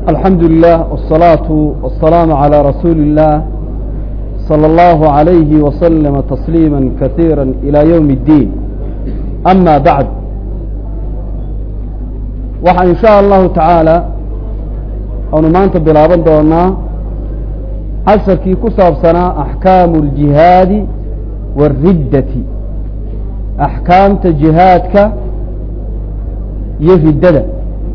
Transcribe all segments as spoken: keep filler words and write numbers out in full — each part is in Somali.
الحمد لله والصلاة والسلام على رسول الله صلى الله عليه وسلم تسليما كثيرا إلى يوم الدين. أما بعد، وحن إن شاء الله تعالى ونمانت بلابن دونا عشر كي كسب سنة أحكام الجهاد والردة، أحكام جهادك يفدد.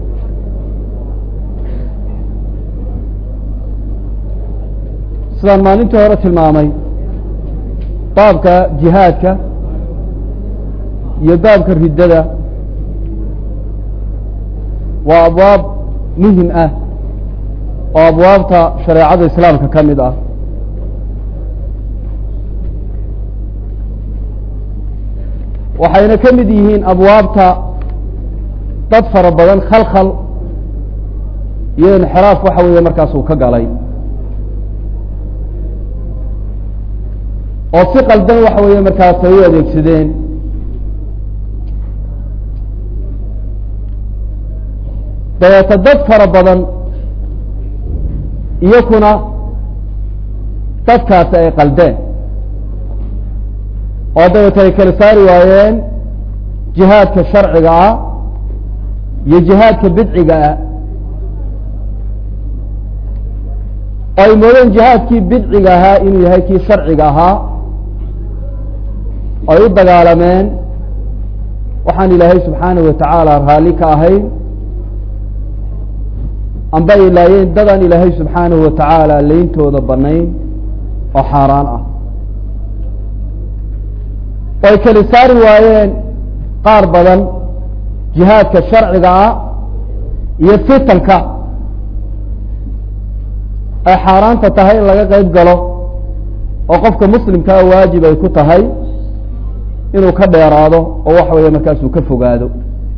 sidaan maalintii hore tilmaamay baabka jihaadka iyo baabka riddada waa abwaab muhim ah oo abwaabta shareecada islaamka ka mid ah. waxayna ka mid yihiin abwaabta dad fara badan khalkhal iyo inxiraaf waxa weeye markaas uu ka galay oo si qaldan waxa weeye markaas ay u adeegsadeen. dabeeta dad fara badan iyakuna dadkaasi ay qaldeen oo dabeeta ay kala saari waayeen jihaadka sharciga ah iyo jihaadka bidciga ah, oo ay moodeen jihaadkii bidciga ahaa inuu yahay kii sharciga ahaa. ay u dagaalameen waxaan ilaahay subxaanahu watacaala raalli ka ahayn, amba ay laayeen dadaan ilaahay subxaanahu watacaala leyntooda banayn oo xaaraan ah. oo ay kala saari waayeen qaar badan jihaadka sharciga ah iyo fitanka ay xaaraanta tahay in laga qeyb galo oo qofka muslimkaa waajib ay ku tahay inuu ka dheeraado oo waxa weeye markaasuu ka fogaado.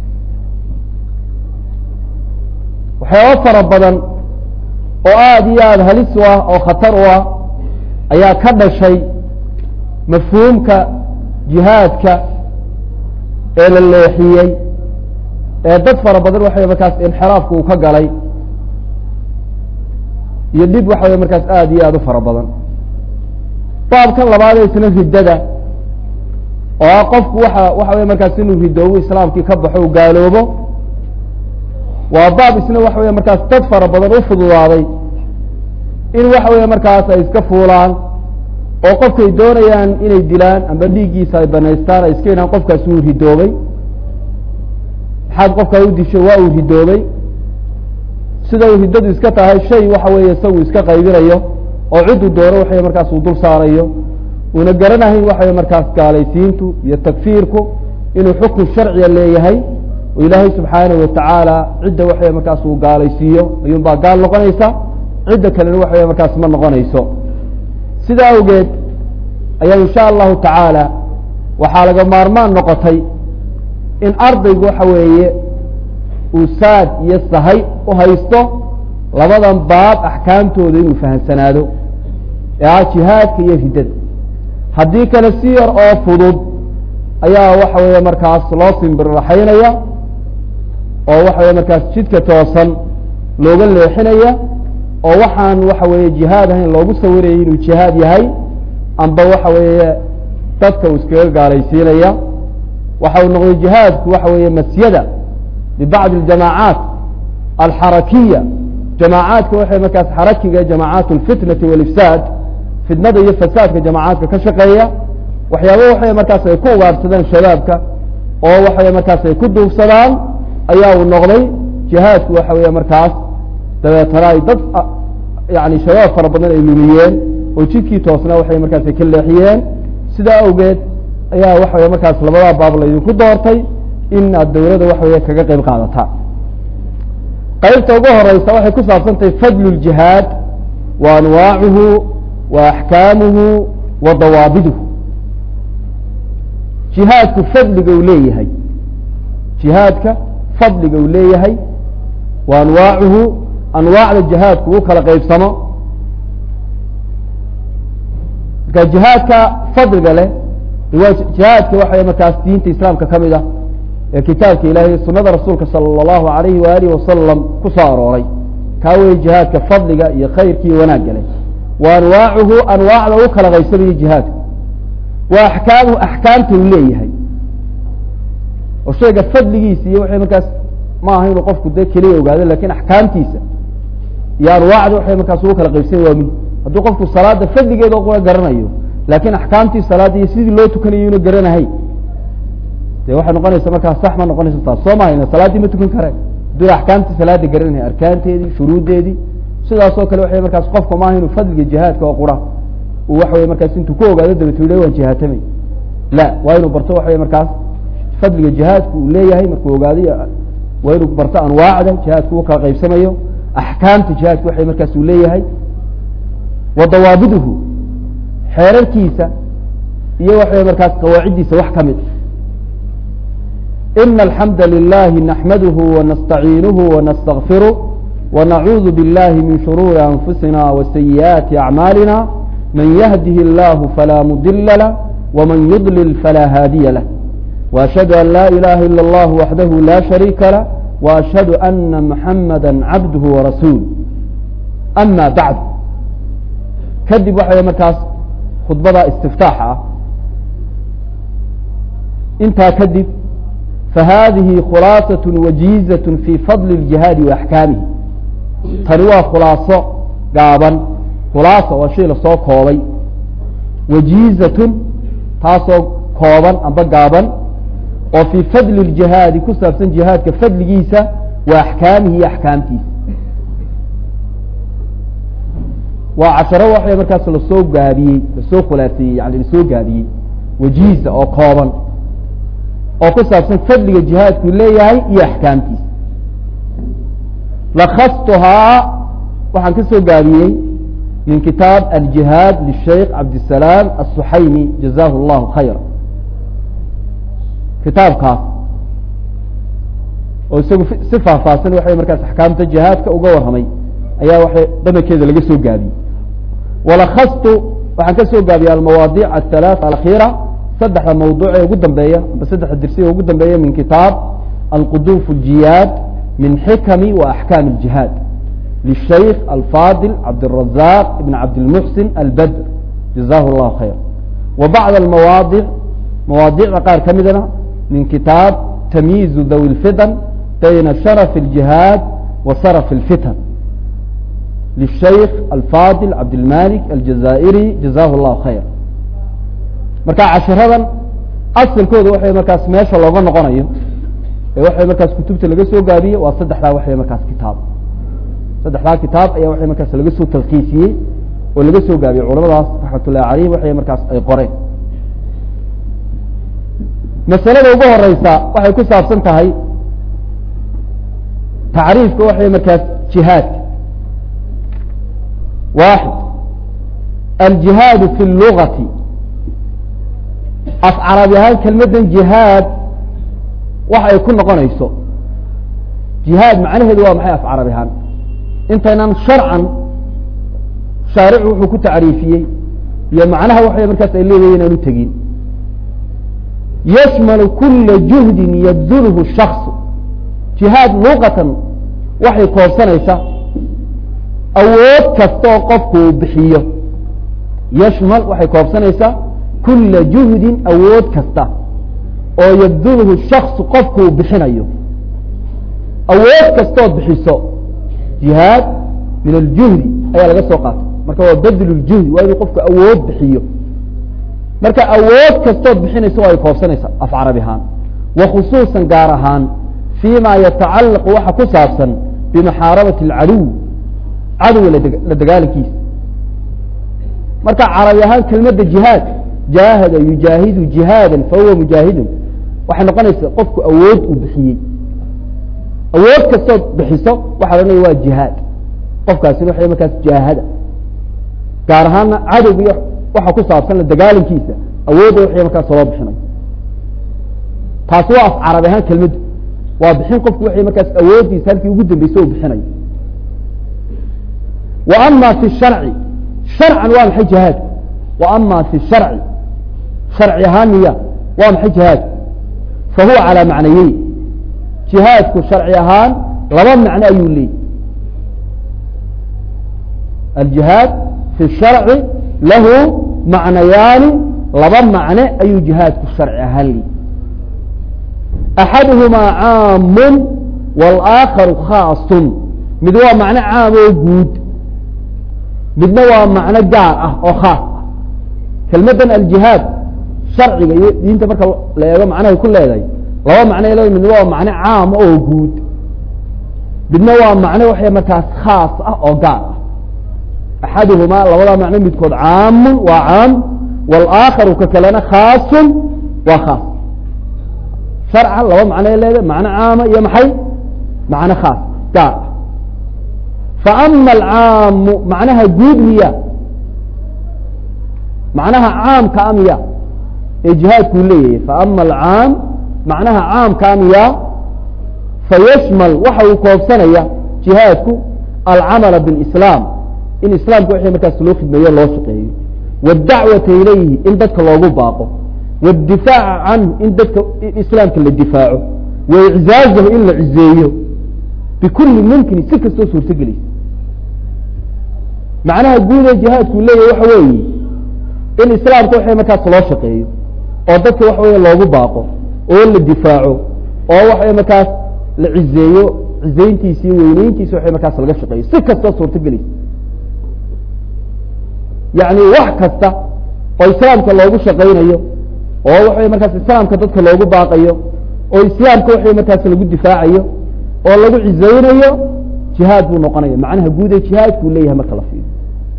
waxyaaba fara badan oo aada iyo aada halis u ah oo khatar u ah ayaa ka dhashay mafhuumka jihaadka ee la leexiyey ee dad fara badan waxa weye markaas inxiraafka uu ka galay iyo dhib waxa weye markaas aada iyo aada u fara badan. baabkan labaadee isna riddada oo ah qofku waxa waxa weye markaas inuu ridoobo islaamkii ka baxo u gaaloobo, waa baab isna waxa weye markaas dad fara badan u fududaaday in waxa weye markaas ay iska fuulaan oo qofkay doonayaan inay dilaan amba dhiiggiisa ay banaystaan ay iska yidhahaan qofkaas wuu ridoobay, maxaad qofkaa u dishay, waa uu ridoobay. sida uu riddadu iska tahay shay waxa weeye isagu iska qaybinayo oo cidduu doono waxay markaas uu dul saarayo, una garanahayn waxay markaas gaalaysiintu iyo takfiirku inuu xukun sharciya leeyahay oo ilaahay subxaanahu watacaala cidda waxay markaas uu gaalaysiiyo ayuun baa gaal noqonaysa, cidda kalena waxay markaas ma noqonayso. sidaa awgeed ayaa insha allahu tacaala waxaa laga maarmaan noqotay in ardaygu waxa weeye uu saad iyo sahay u haysto labadan baab axkaamtooda inuu fahamsanaado ee ah jihaadka iyo riddada. haddii kale si yar oo fudud ayaa waxa weeye markaas loo simbirraxaynaya oo waxa weye markaas jidka toosan looga leexinaya oo waxaan waxa weeye jihaad ahayn loogu sawirayay inuu jihaad yahay, amba waxa weeye dadka uu iskaga gaalaysiinaya. waxa uu noqday jihaadku waxa weeye masyada bibacdi aljamaacaat alxarakiya, jamaacaadka waxay markaas xarakiga jamaacaat alfitnati walifsaad, fitnada iyo fasaadka jamacaadka ka shaqeeya, waxyaaba waxay markaas ay ku ugaarsadaan shabaabka oo waxay markaas ay ku duufsadaan ayaa uu noqday jihaadku waxa weeye markaas dabeetana ay dad yani shabaab fara badan ay lumiyeen oo jidkii toosnaa waxay markaas ay ka leexiyeen. sidaa awgeed ayaa waxa weye markaas labadaa baab laydinku doortay in aad dawladda waxa weye kaga qeyb qaadataan. qeybta ugu horeysa waxay ku saabsantahay fadlu ljihaad wa anwaacuhu wa axkaamuhu wa dawaabiduhu. jihaadku fadliga uu leeyahay, jihaadka fadliga uu leeyahay wa anwaacuhu, anwaacda jihaadku u kala qeybsamo. marka jihaadka fadliga leh waa jihaadka waxa markaas diinta islaamka kamid ah ee kitaabka ilaahay sunnada rasuulka sallallahu alayhi wa alihi wasallam ku soo arooray كاوي جهاد كفضل يا خير كي وناجل وأنواعه أنواع ذوك لغيسبي جهاد وأحكامه أحكامته ليه وشيء فضل يسي وحي مكاس ما هي نقف كده كليه وقاعد لكن أحكامتيسه يا أنواع وحي مكاس وك لغيسبي ومن هذا قفت الصلاة فضل جيد وقوله قرنيه لكن أحكامتي الصلاة يسيد لو تكنيون قرنا هي واحد نقول يسمى صح ما نقول يسمى صوما هنا صلاة دي ما تكون كره دول أحكام الصلاة قرنها أركان تدي شروط دي سيدا سو كله وحي مركز قفكم ما هي فضل الجهاد كقرا ووحي مركز انتو كو قاعد بتقولوا وجهاتمي لا وين برتو وحي مركز فضل الجهاد وليه هي مركو قاعدي وين برتو انواع الجهاد كو كلا قيب سميو أحكام الجهاد وحي مركز وليه هي وضوابطه حير الكيسة هي وحي مركز قواعدي سواح كامل إن الحمد لله نحمده ونستعينه ونستغفره ونعوذ بالله من شرور أنفسنا وسيئات أعمالنا من يهده الله فلا مضل له ومن يضلل فلا هادي له وأشهد أن لا إله إلا الله وحده لا شريك له وأشهد أن محمدا عبده ورسوله أما بعد كذب وحي مركز خطبة استفتاحة انت كذب فهذه خلاصة وجيزة في فضل الجهاد وأحكامه تروى خلاصة قابا خلاصة وشيء لصو كوبي وجيزة تاسو كوبا أما قابا وفي فضل الجهاد كسر سن جهاد كفضل جيسة وأحكامه أحكامتي وعشرة وحي مركز لصو قابي لصو خلاصي يعني لصو قابي وجيزة أو كوبا أو كسر سن فضل الجهاد كلها هي أحكامتي لخصتها وحن كسو قابي من كتاب الجهاد للشيخ عبد السلام السحيمي جزاه الله خيرا كتاب خاص وسوق صفة فاصل وحي مركز أحكام الجهاد كأوجور همي أيها وحي ضمن كذا لقيسو قابي ولخصت وحن كسو قابي المواضيع الثلاث الأخيرة صدح الموضوع وقدم بيا بصدح الدرسية وقدم بيا من كتاب القدوم في الجهاد من حكم وأحكام الجهاد للشيخ الفاضل عبد الرزاق بن عبد المحسن البدر جزاه الله خير وبعض المواضيع مواضيع رقار كمدنا من كتاب تمييز ذوي الفتن بين شرف الجهاد وصرف الفتن للشيخ الفاضل عبد المالك الجزائري جزاه الله خير مركا عشر هذا أصل كود وحي مركز ماشى الله غنى غنيه وحي مركز كتبت اللي جسوا قابية وصدح لا وحي مركز كتاب صدح لا كتاب أي وحي مركز اللي جسوا تلخيصية واللي جسوا قابية علماء رحمة الله عليه وحي مركز أي قرين مسألة وجوه الرئيسة وحي كسر سنتهي تعريف وحي مركز جهاد واحد الجهاد في اللغة أفعل بها كلمة جهاد waxa ay ku noqonayso jihaad macnaheedu waa maxay afcar ahaan intaynan sharcan shaaricu wuxuu ku taariifiyay iyo macnaha waxa markaas ay leeyahay inaan u tagin yashmalu kull juhd yabdhuhu ash-shakhs jihaad luqatan waxay koobsanaysaa awood kasta qofku bixiyo yashmal waxay koobsanaysaa kull juhd awood kasta oo yabdhuhu shakhs qofku bixinayo awood kasto bixiso jihad min al-juhd ayaa laga soo qaato marka waa badal al-juhd waa inuu qofku awood bixiyo marka awood kasto bixinayso ay koobsanaysa af carabi ahaan wa khusuusan gaar ahaan fiima yatacallaq waxa ku saabsan bimaharabati al-adu adu la dagaalkiis marka carabi ahaan kelmadda jihad jahada yujahidu jihadan fa huwa mujahidun waxa noqonaysa qofku awood u bixiyay awood kasto bixiso waxa la leeyahay waa jihad qofkaasi waxa markaas jahada gaar ahaan cadowga waxa ku saabsan la dagaalankiisa awood waxa markaas soo bixinay taas waa af carabi ahaan kelmad waa bixin qofku waxa markaas awoodiisa halkii ugu dambeysay uu bixinay wa amma fi shar'i shar'an waa maxay jihad wa amma fi shar'i shar'i ahaaniya waa maxay jihad فهو على معنيين جهادك شرعي أهان لما معنى أيولي الجهاد في الشرع له معنيان لبا معنى أي جهاد في الشرع هلي أحدهما عام والآخر خاص مدوى معنى عام وجود مدوى معنى جار أو خاص كلمة الجهاد شرعي انت مركا لا يقول معناه كل هذا لو معنى له من هو معنى عام او وجود بدنا هو معنى وحي مركاس خاص او قار احدهما لولا معنى مدكود عام وعام والاخر ككلنا خاص وخاص شرعا لو معنى له معنى عام يا محي معنى خاص قار فاما العام معناها جود هي معناها عام كامية إجهاد كلية فأما العام معناها عام كامية فيشمل وحو كوفسانية جهادك العمل بالإسلام إن إسلام كوحي مكان سلوك بمية الله شقيه والدعوة إليه إن دتك الله باقه والدفاع عنه إن دتك إسلام كل الدفاع وإعزازه إلا عزيه بكل ممكن سكة سوسور تقلي معناها تقول الجهاد كلية وحوي إن إسلام كوحي مكان سلوك شقيه oo dadka wax weey loogu baaqo oo la difaaco oo wax ay markaas la cizeeyo cizeyntiisii weyneyntiisii wax ay markaas laga shaqeeyo si kasta suurta gali yaani wax kasta oo islaamka loogu shaqeynayo oo wax ay markaas islaamka dadka loogu baaqayo oo islaamka wax ay markaas lagu difaacayo oo lagu cizeynayo jihaad buu noqonayaa macnaha guud ee jihaadku leeyahay marka la fiiriyo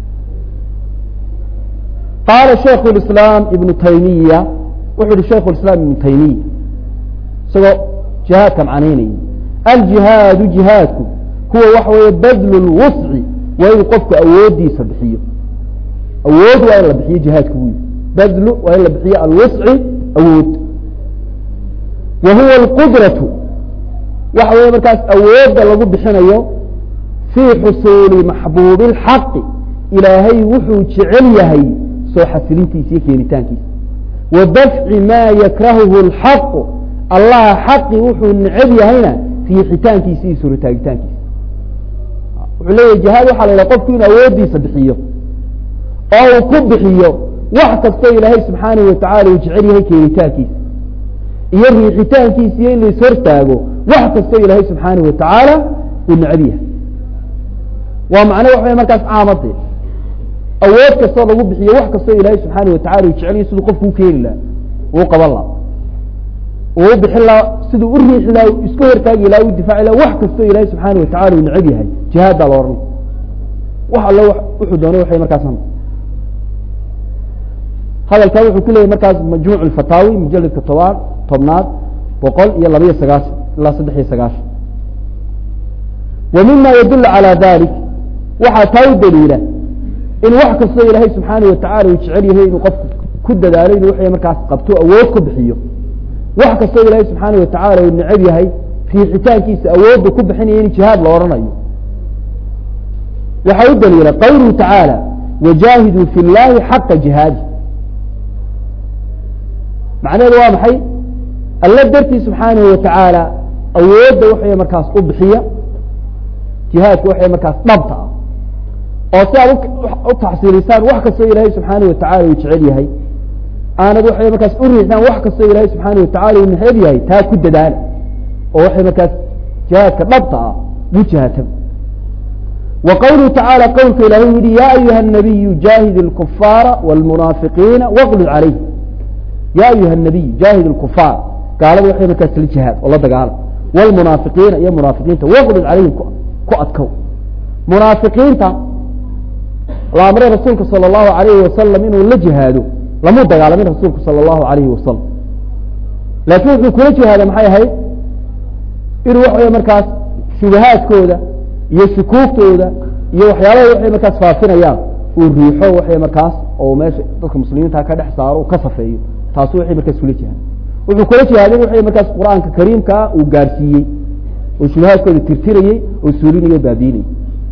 قال شيخ الإسلام ابن تيمية وحد شيخ الإسلام ابن تيمية سواء جهاد كم عنيني الجهاد جهادكم هو وحوى بذل الوسع ويقفك أودي سبحية أود وإلا بحية جهادكم بذل وإلا بحية الوسع أود وهو القدرة وحوى مركز أود الله بحنا في حصول محبوب الحق إلهي وحو شعليهي سو حسلينتي سيكينيتانكي ودفع ما يكرهه الحق الله حق وحو النعبي هنا في حتانكي سي سورتاكتانكي وحليه جهاد وحال لقفكين أودي صدحيه أو كبحيه وحكا السي إلهي سبحانه وتعالى وجعله كينيتانكي يرمي حتانكي سي اللي سورتاكو وحكا السي إلهي سبحانه وتعالى والنعبيه ومعنى وحوية مركز عامضي أود كسر الله بحيه وح كسر إلهي سبحانه وتعالى وتشعليه سيدو قفه كين الله وقبل الله وبح الله سيدو أريح الله يسكوهر تاقي الله والدفاع الله وح كسر إلهي سبحانه وتعالى ونعبيها جهاد على ورمي وح الله وحدونه وحي مركز هم هذا الكلام كله مركز مجموع الفتاوي مجلد كتوار طبنات وقال يلا بيه سقاش الله صدحي سقاش ومما يدل على ذلك وحتاو دليله إن وحك الصي إلهي سبحانه وتعالى ويشعريه إنه قف كد دارين وحي مركز قبتو أود كبحيه وحك الصي إلهي سبحانه وتعالى والنعبيه في حتان كيس أود كبحيني يعني جهاد لورنيه وحيود دليله قوله تعالى وجاهدوا في الله حق جهاد معنى الوام حي الله درتي سبحانه وتعالى أود وحي مركز قبحيه جهاد وحي مركز نبطه oo si aad u taxsiilisaan wax kasta Ilaahay subhanahu wa ta'ala uu jecel yahay aanad waxay markaas u riixdaan wax kasta Ilaahay subhanahu wa ta'ala uu naxib yahay taa ku dadaal oo waxay markaas jihaadka dhabta ah wajahatan wa qawluhu ta'ala qawlka Ilaahay yiri ya ayuha an-nabiy jahid al-kuffara wal-munafiqina waghlid alayhim ya ayuha an-nabiy jahid al-kuffar qaalada waxay markaas la jihaad oo la dagaal wal-munafiqina ya munafiqiinta waghlid alayhim ku adkow munafiqiinta الأمر رسولك صلى الله عليه وسلم إنه لجهاده لم يدق على من رسولك صلى الله عليه وسلم لكن كل جهاد محي هاي يروحوا يا مركز شبهات كودا يشكوك كودا يوحياله وحي مركز فاسين أيام والريحه وحي مركز أو ماشي ضد المسلمين تاكد حصار وكسفيه تاسو وحي مركز كل جهاد وفي كل جهاد وحي مركز قرآن كريم كا وقارسيه وشبهات كودا ترتيريه وسورينيه بابيني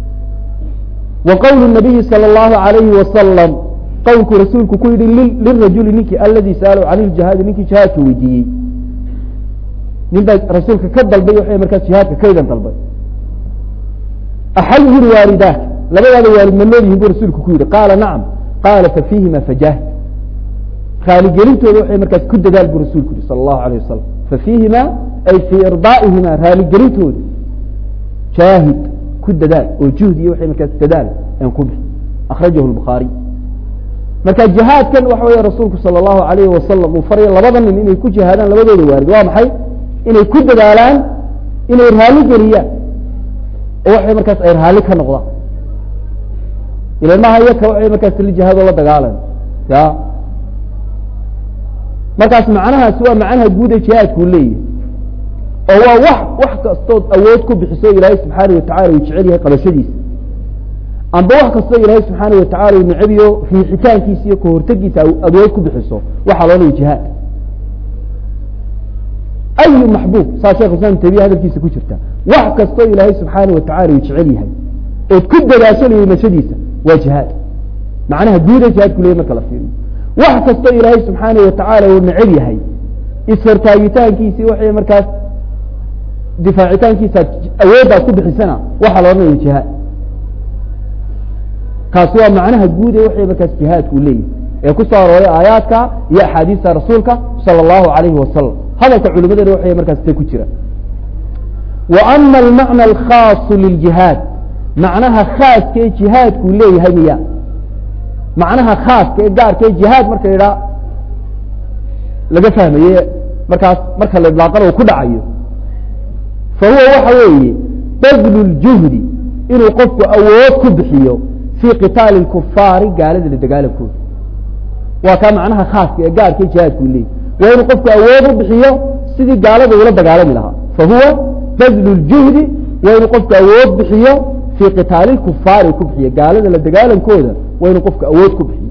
وقول النبي صلى الله عليه وسلم قولك رسولك كيد للرجل نكي الذي سأله عن الجهاد نكي جهاد ويدي نبدأ رسولك كدل بي وحي مركز جهادك كيدا طلبي أحيي الواردات labadaada waalid ma nool yihiin buu rasuulku ku yidhi qaala nacam qaala fafiihima fajaahid raaligeliintooda waxay markaas ku dadaal buu rasuulku yihi sala allahu alayh wasalam fafiihima ay fii irdaa'ihima raaligeliintooda jaahid ku dadaal oo juhd iyo waxay markaas dadaal aan ku bixi akhrajahu albukhaari marka jihaadkan waxa weeye rasuulku sala allahu alayhi wasalam uu faraya labada nin inay ku jihaadaan labadooda waalid waa maxay inay ku dadaalaan inay raali geliyaan oo waxay markaas ay raali ka noqdaan ilmaha iyaka waxay markaas la jihaado la dagaalan ya markaas macnahaas waa macnaha guud ee jihaadku leeyahay oo waa wax wax kastood awood ku bixiso ilaahay subxaanahu watacaala uu jecel yahay qabashadiisa amba wax kastoo ilaahay subxaanahu watacaala uu nacabiyo riixitaankiisa iyo kahortegiisa awood ku bixiso waxaa loo leeyahy jihaad ayu maxbuub saa sheekh islam tabiya hadalkiisa ku jirta wax kastoo ilaahay subxaanahu watacaala uu jecel yahay ood ku dadaasho leeymashadiisa waa jihaad macnaha guud ee jihaadku leeyahy marka la fiiriyo wax kastoo ilaahay subxaanahu watacaala uu necab yahay isfartaagitaankiisi waxay markaas difaacitaankiisa awooddaas ku bixisana waxaa loo leeyahy jihaad kaasi waa macnaha guud ee waxay markaas jihaadku leeyahy ee ku soo arooray aayaadka iyo axaadiista rasuulka sala allahu alayhi wasalam hadalka culimadeena waxay markaas ta ku jira wa ama almacna alkhaasu liljihaad macnaha khaaska ee jihaadku leeyahay miya macnaha khaaska ee gaarka ee jihaad marka idhaa laga fahmaye markaas marka la idlaaqana uu ku dhacayo fa huwa waxa weeye badlu ljuhdi inuu qofku awood ku bixiyo fii qitaali lkufaari gaalada la dagaalankooda waa kaa macnaha khaaska ee gaarka ee jihaadku leeyahy waa inuu qofku awood u bixiyo sidii gaalada ula dagaalami lahaa fa huwa badlu ljuhdi waa inuu qofku awood bixiyo fii qitaali lkufaari ku bixiyo gaalada la dagaalankooda waa inuu qofku awood ku bixiyo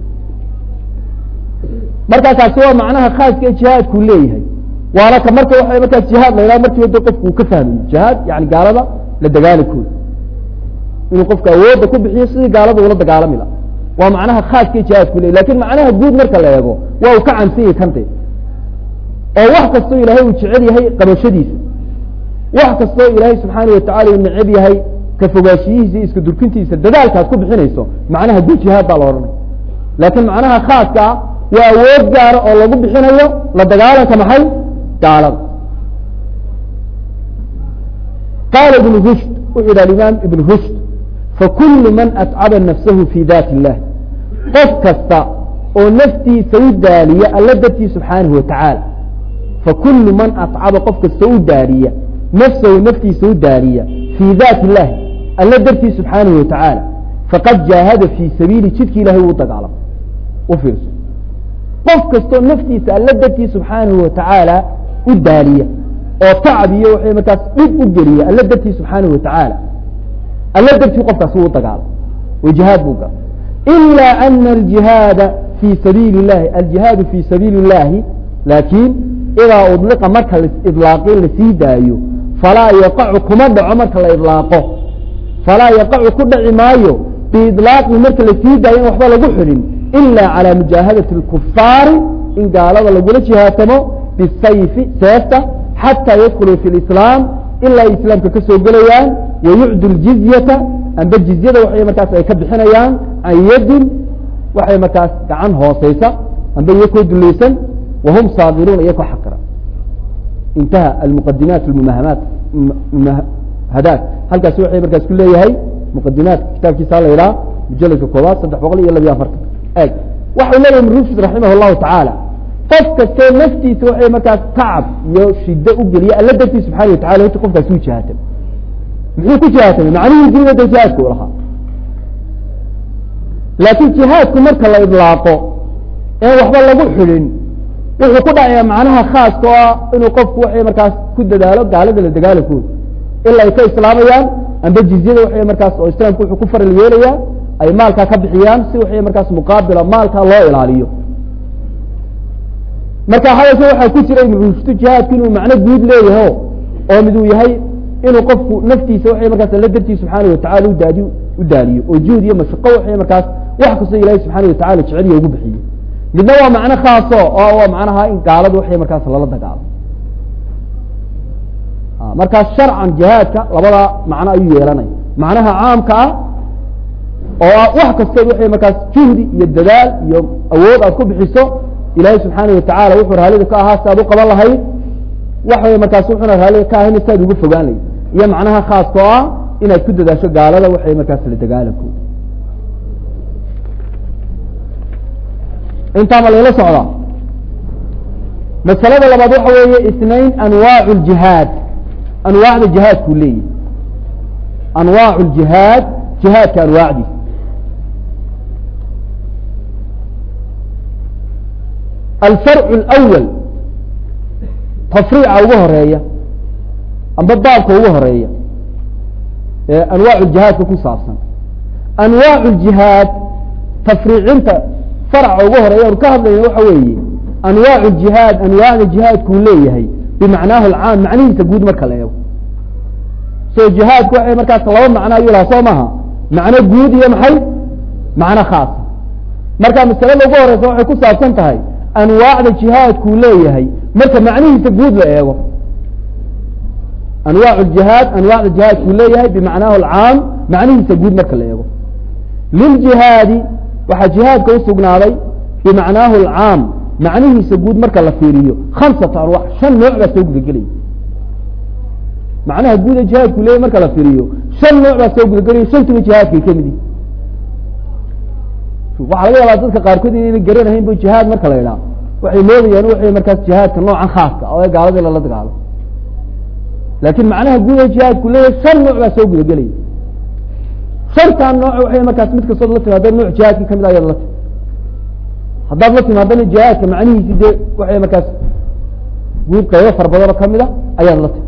markaa kaasi waa macnaha khaaska ee jihaadku leeyahay waana ka marka waxa markaas jihaad la yidhaha markii wada qofku uu ka fahmayo jihaad yani gaalada la dagaalankooda inuu qofku awoodda ku bixiyo sidii gaalada ula dagaalami laha waa macnaha khaaska ee jihaadku leeyahy lakin macnaha guud marka la eego waa uu ka cansan yahay kante oo wax kastoo ilaahay uu jecel yahay qabashadiisa wax kastoo ilaahay subxaana watacala uu neceb yahay ka fogaashiyihiisa iska durkintiisa dadaalkaad ku bixinayso macnaha guud jihaad baa la odhanay laakiin macnaha khaaska ah waa awood gaara oo lagu bixinayo la dagaalanka maxay gaalada qaala ibn rushd wuxuu yidhi alimaam ibn rushd fakulu man atcaba nafsahu fi daati illah qof kasta oo naftiisa u daaliya alla dartii subxaanahu watacaala fakulu man atcaba qof kasta u daaliya nafsahu naftiisa u daaliya fii daati illahi alla dartii subxaanahu watacaala faqad jaahada fii sabiili jidki ilahay uu dagaalamo u fiirso qof kastoo naftiisa alla dartii subxaanahu watacaala u daaliya oo tacbiyo waxay markaas dhib u geliya alla dartii subxaanahu watacaala alla dartii qofkaas uu dagaalo oo jihaad buu galo ila ana aljihaada fii sabiili اllahi aljihaadu fii sabiili اllahi laakiin idaa udliqa marka idlaaqi lasii daayo falaa yaqacu kuma dhaco marka la idlaaqo falaa yaqacu ku dhaci maayo biidlaaqi marka lasii daayo in waxba lagu xidhin ila calى mujaahadati اlkufaari in gaalada lagula jihaatamo bisayfi seefta xataa yadkuluu fi lislaam ilaa ay islaamka ka soo gelayaan wayucdu ljizyata amba jizyada waxay markaas ay ka bixinayaan can yadin waxay markaas gacan hooseysa amba iyakoo dulaysan wahum saagiruuna iyakoo xaqira intaha almuqadimaat almumahamaat mumahadaat halkaasi waxay markaas ku leeyahay muqadimaat kitaabkiisa la yidhaha mujaladka koobaad saddex boqol iyo labiyo afartan eg waxau leeyahay ibn rushd raximah llahu tacaala qof kastoo naftiisa waxay markaas tacab iyo shiddo u geliya alla dartii subxana watacala horta qofkaasi u jihaatamay muxuu ku jihaatamay macnihii diinada jihaadku u lahaa laakiin jihaadku marka la idlaaqo een waxba lagu xidhin wuxuu ku dhacaya macnaha khaaska oo ah inuu qofku waxay markaas ku dadaalo gaalada la dagaalankooda ilaa ay ka islaamayaan amba jizyada waxay markaas oo islaamku wuxuu ku faral yeelayaa ay maalkaa ka bixiyaan si waxay markaas muqaabila maalkaa loo ilaaliyo marka hadalka waxaa ku jira ibn rushd jihaadku inuu macno guud leeyaho oo mid uu yahay inuu qofku naftiisa waxay markaas alla dartii subxaana watacala udaadi u daaliyo oo juhd iyo mashaqo waxay markaas wax kastoo ilaahay subxaana watacala jeceliya ugu bixiyo midna waa macno khaaso oo waa macnaha in gaaladu waxay markaas lala dagaalo markaas sharcan jihaadka labada macno ayuu yeelanaya macnaha caamka ah oo wax kasta wixii markaas juhdi iyo dadaal iyo awood aad ku bixiso ilaahay subxaanahu watacaala wuxuu raalida ka ahaa si aad u qaban lahayd wax way markaas wuxuuna raalida ka ahayn si aad ugu fogaan lahayd iyo macnaha khaaska oo ah inaad ku dadaasho gaalada waxay markaas la dagaalanku inta ma la socda masalada labaad waxa weeye isnayn anwaacu الجهاد anwaacda jihaadku leeyahay anwaacu الجهاد jihaadka anwaacdi الفرع الأول تفريع ugu horeeya amba baabka ugu horeeya ee anwaacu الجهاد ku saabsan anwaacu الجهاد tafriicinta farca ugu horeeya ka hadlayna waxa weeye anwaacu الجهاد anwaacda jihaadku leeyahay bimacnaahu العام macnihiisa guud marka la eego soo jihaadku waxay markaas laba macno ayuu lahaa soo maaha macno guud iyo maxay macno khaas marka masalada ugu horeysa waxay ku saabsan tahay anwaacda jihaadku leeyahay marka macnihiisa guud la eego anwaacu الجهاد anwaacda jihaadku leeyahay bimacnaahu العام macnihiisa guud marka la eego liljihaadi waxaa jihaadka u sugnaaday bimacnaahu العام macnihiisa guud marka la fiiriyo khamsata anwaac shan nooc baa soo gudagelaya macnaha guud ee jihaadku leeyahay marka la fiiriyo shan nooc baa soo gudagelaya shantuba jihaadkay ka mid yihin waxaa laga yaabaa dadka qaarkood inayna garanahayn bu jihaad marka la idhaha waxay moodayaan waxay markaas jihaadka noocan khaaska oo ee gaalada lala dagaalo laakiin macnaha guud ee jihaadku leeyahay shan nooc baa soo gudagelaya shantan nooc waxay markaas mid kastood la timaado nooc jihaadkii kamid ayaad la timi haddaad la timaadana jihaadka macnihiisi dee waxay markaas guud qaybo fara badan oo kamid a ayaad la timi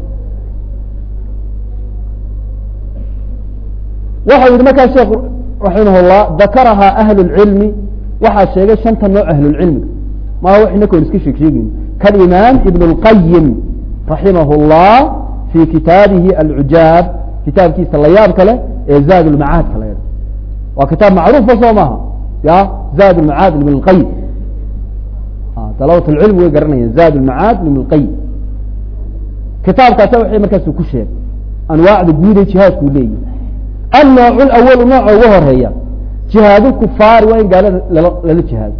waxau yihi markaa sheekh raximahullah dakarahaa ahlu lcilmi waxaa sheegay shanta nooc ahlulcilmiga maa wax inaka on iska sheeg sheegin kalimaam ibn اlqayim raximah اllah fi kitaabihi alcujaab kitaabkiisa la yaab kale ee zaad lmacaadka la yadha waa kitaab macruufa soo maaha ya zaad lmacaad ibn اlqayim dalawat lcilm way garanayaan zaad lmacaad ibn اlqayim kitaabkaasa waxay markaasu ku sheegay anwaacda guud ee jihaadku leeyihi النوع الأول نوع ugu horeeya جهاad الكفاar waa in gaalada lala جihaado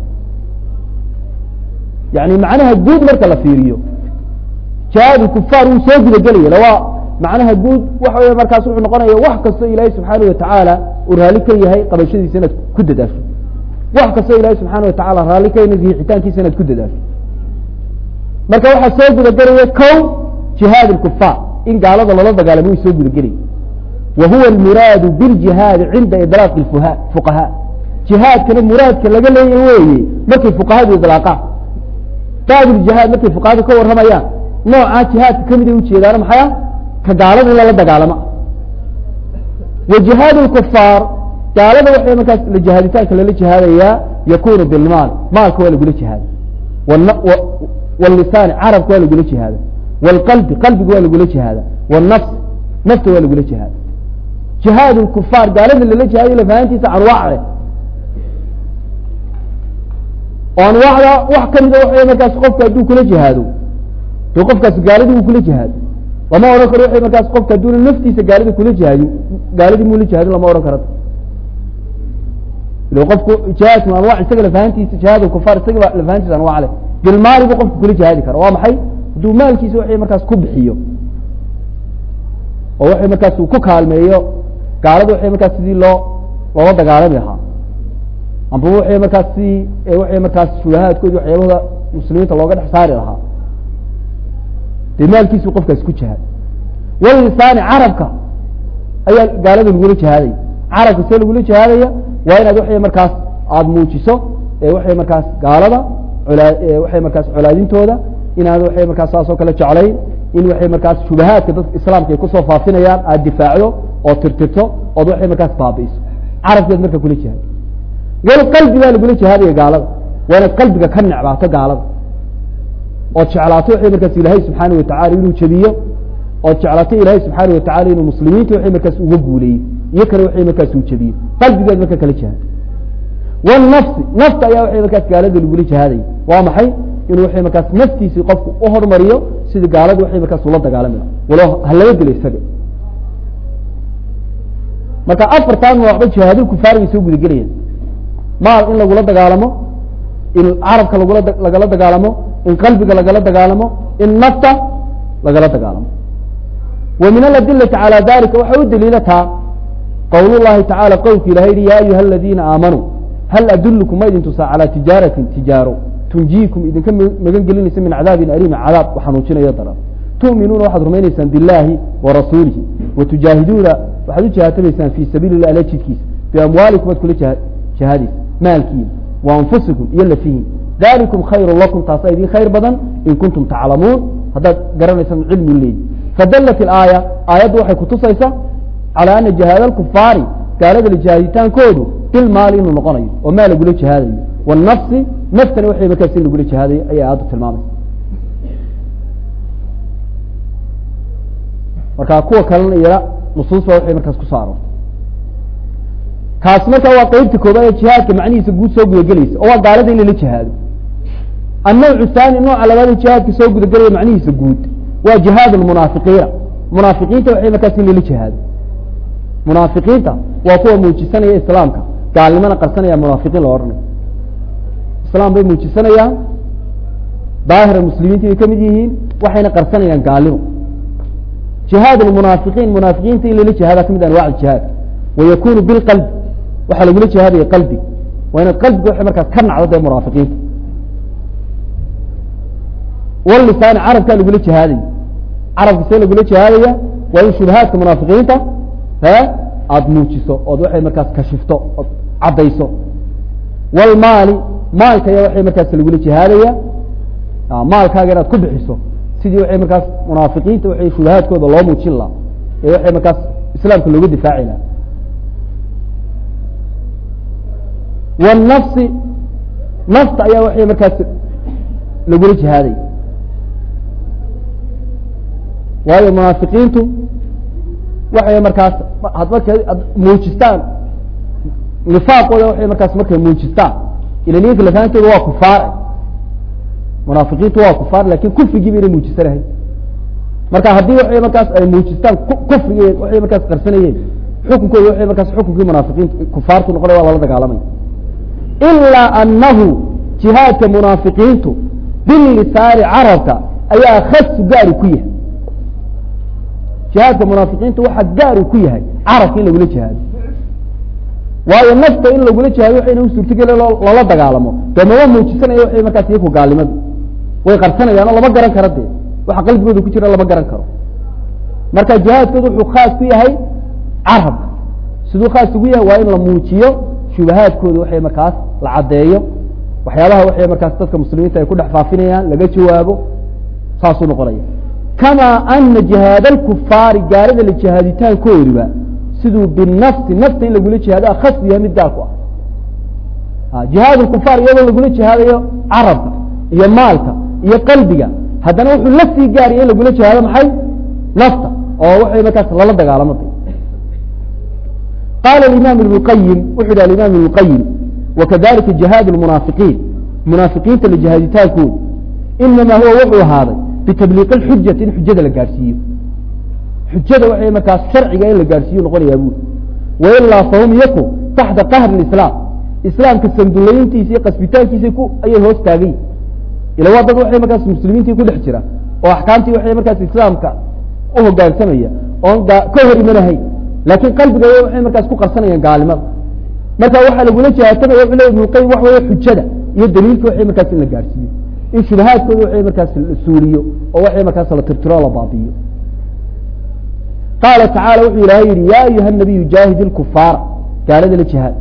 yaعni macnaha guud marka la fiiriyo جihaad الكفاar wuu soo guda gelaya lawaa macnaha guud waxa wey markaas wuxuu noqonaya wax kastoo ilaahay subحaanaه wataعaalى uu raali ka yahay qabashadiisa inaad ku dadaasho wax kastoo ilahay subحaanaه wataعala raali ka yahay riixitaankiisa inaad ku dadaasho marka waxaa soo guda gelaya kow جihaad الكفاar in gaalada lala dagaalamo way soo guda gelaya وهuوa المراad بالجiهاad عinda iطلاq الفقهاء جiهاadkana muraadka laga leeya weeye markay فقahadu iطلاaqaan baab الجiهاad markay فقahadu ka warramayaan noocaa جiهاadka kamida ujeedaana maxaya ka gaalada in lala dagaalamo وجiهاad الكفاar gaalada waxay markaas jihaaditaanka lala jihaadayaa yakunu bilmaal maalka waa lagula jihaada والlisaani carabka waa lagula jihaada والqalbi qalbiga waa lagula jihaada والنفs nafta waa lagula jihaada جihaad الكفاar gaalada lala jihaadayo lafahantiisa anwaac leh oo anwaacda wax kamida waxay markaas qofka hadduu kula jihaado de qofkaas gaaladi uu kula jihaado lama odhan karo waxay markaas qofka hadduuna naftiisa gaalada kula jihaadiyo gaaladii muu la jihaadin lama odhan karo ila qofku jihaadku anwac isaga lafahantiisa jihaad الكفاar isaga lafahantiisa anwac leh bilmaali buu qofku kula jihaadi kara waa maxay hadduu maalkiisa waxay markaas ku bixiyo oo waxay markaas uu ku kaalmeeyo gaalada waxay markaas sidii loo loola dagaalami lahaa amba waxay markaas sidii waxay markaas shubahaadkoodi waxyaabahooda muslimiinta looga dhex saari lahaa dee maalkiisu qofkaas ku jihaad wallisaani carabka ayaa gaalada lagula jihaadaya carabka see lagula jihaadaya waa inaad waxay markaas aada muujiso waxay markaas gaalada olaa waxay markaas colaadintooda inaad waxay markaas saas oo kale jeclayn in waxay markaas shubahaadka dadka islaamka ay kusoo faafinayaan aada difaacdo oo tirtirto ood waxay markaas baabi'iso carabkeed marka kula jihaado wal qalbi baa lagula jihaadaya gaalada waa inaad qalbiga ka necbaato gaalada ood jeclaato waxay markaas ilaahay subxaana watacala inuu jebiyo ood jeclaato ilaahay subxaana watacala inuu muslimiinta waxay markaas uga guuleeyo iyo kale waxay markaas uu jebiyo qalbigeed marka kala jihaado والنفsi nafta ayaa waxay markaas gaalada lagula jihaadaya waa maxay inuu waxay markaas naftiisii qofku u hormariyo sida gaalada waxay markaas ula dagaalami laha walo ha laga dilo isaga marka afartan nooc jihaadul kufaar ay soo gudagelayaan maal in lagu la dagaalamo in arabka lagu la lagala dagaalamo in qalbiga lagala dagaalamo in nafta lagala dagaalamo ومن الأدلة على ذلك وحو دليلتها قول الله تعالى قولك إلهي يا أيها الذين آمنوا هل أدلكم ما إذن تسا على تجارة تجارة تنجيكم إذن كم مجن قلين من عذاب أليم عذاب وحنوشنا يضرب تؤمنون واحد رمينيسان بالله ورسوله وتجاهدون واحد جهاتنيسان في سبيل الله لا تشكيس بأموالكم وتكل شهادة مالكين وأنفسكم يلا فيهم ذلكم خير لكم تصيدين خير بدن إن كنتم تعلمون هذا قرنيسان علم الليل فدلت الآية آيات وحي كتصيصة على أن جهاد الكفار قال هذا الجهادتان كودوا بالمال إنه نقني وما لقول جهادي والنفس نفسا وحي مكاسين لقول جهادي أي آيات في المامس marka kuwa kalena iyada nusuus waxay markaas ku saaro kaas marka waa qaybta koobaad ee jihaadka macnihiisa guud soo gudagelaysa oo waa gaalada in la jihaado النوع الثاني نوع على هذا الجهاد كسو غدغلي معنيه سجود وجهاد المنافقين منافقين waxay markaas in la jihaad منافقين waa kuwa muujisanaya islaamka gaalnimada qarsanaya munaafiqiin la ornay islaam bay muujisanaya baahir muslimiinta kamid yihiin waxayna qarsanayaan gaalnimo جهاد المنافقين منافقين إلى الجهاد كم أنواع الجهاد ويكون بالقلب وحلو الجهاد قلبي وأن القلب يحمل كم عدد المنافقين واللسان عرب كان يقول الجهاد عرب كان يقول الجهاد وإن شبهات المنافقين ها أدموتشسو أدوحي مركز كشفتو عبيسو والمال مال كي يوحي مركز يقول الجهاد مال كاجرات كبحسو sidii waxay markaas munaafiqiinta waxay shubahaadkooda loo muujin lahaa ee waxay markaas islaamka looga difaaci lahaa والنفس نفس ayaa waxay markaas lagu jihaaday waayo munaafiqiintu waxay markaas hadba muujistaan nifaaqooda waxay markaas markay muujistaan ila ninka lafaantooda waa kufaar منافقين waa كفار لكن كفر جيبين موجسنahay marka hadii waxay markaas ay muujistaan kufrigeed waxay markaas qarsanayeen xukunkooda waxay markaas xukunkii munaafiqiin kufaartu noqday waa la dagaalamay illa annahu jihadka munaafiqiintu bil lisaari arabka ayaa khas gaari ku yahay jihadka munaafiqiintu waxa gaari ku yahay arabka in lagu jihaad waayo nafta in lagu jihaad waxay inuu suurtagal la dagaalamo dama muujisanayo waxay markaas iyagu gaalimada way qarsanayaan lama garan karo de waxa qalbigooda ku jira lama garan karo marka jihaadkoodu wuxuu khaas ku yahay arab sidoo khaas ugu yahay waa in la muujiyo shubahaadkooda waxay markaas la cadeeyo waxyaabaha waxay markaas dadka muslimiinta ay ku dhaxfaafinayaan laga jawaabo saas uu noqonaya kama anna jihaad al-kuffar gaarida la jihaaditaan kooriba sidoo bin nafsi nafta in lagu jihaado khas yahay mid gaar ku ah jihaad al-kuffar iyadoo lagu jihaadayo arab iyo maalka iyo qalbiga hadana wuxuu la sii gaariyay lagu jihaado maxay nafta oo waxay markaas la dagaalamay قال الإمام ابن القيم وحده الإمام ابن القيم وكذلك جهاد المنافقين منافقين لجهادتاكم إنما هو وضع هذا بتبليغ الحجة حجة للجارسيين حجة وحي مكاس شرعي إلى الجارسيين نقول يا أبو وإلا فهم يكون تحت قهر الإسلام إسلام كالسندولين تيسي قسبتان تيسيكو أي هوس تاغي إلى وضع وحي مكاس المسلمين تيكو دحجرة وأحكامتي وحي مكاس إسلام كا وهو قال سمية كهر منهي لكن قلبك وحي مكاس كو قرصانيا قالما متى وحا لقول لك هاتبع يقول ابن القيم وحوى حجة يدليلك وحي مكاس إلى الجارسيين إن شبهات كل وحي مكاس السوريو ووحي مكاس الترترال الباطيو قال تعالى وحي الهير يا أيها النبي جاهد الكفار قال هذا الجهاد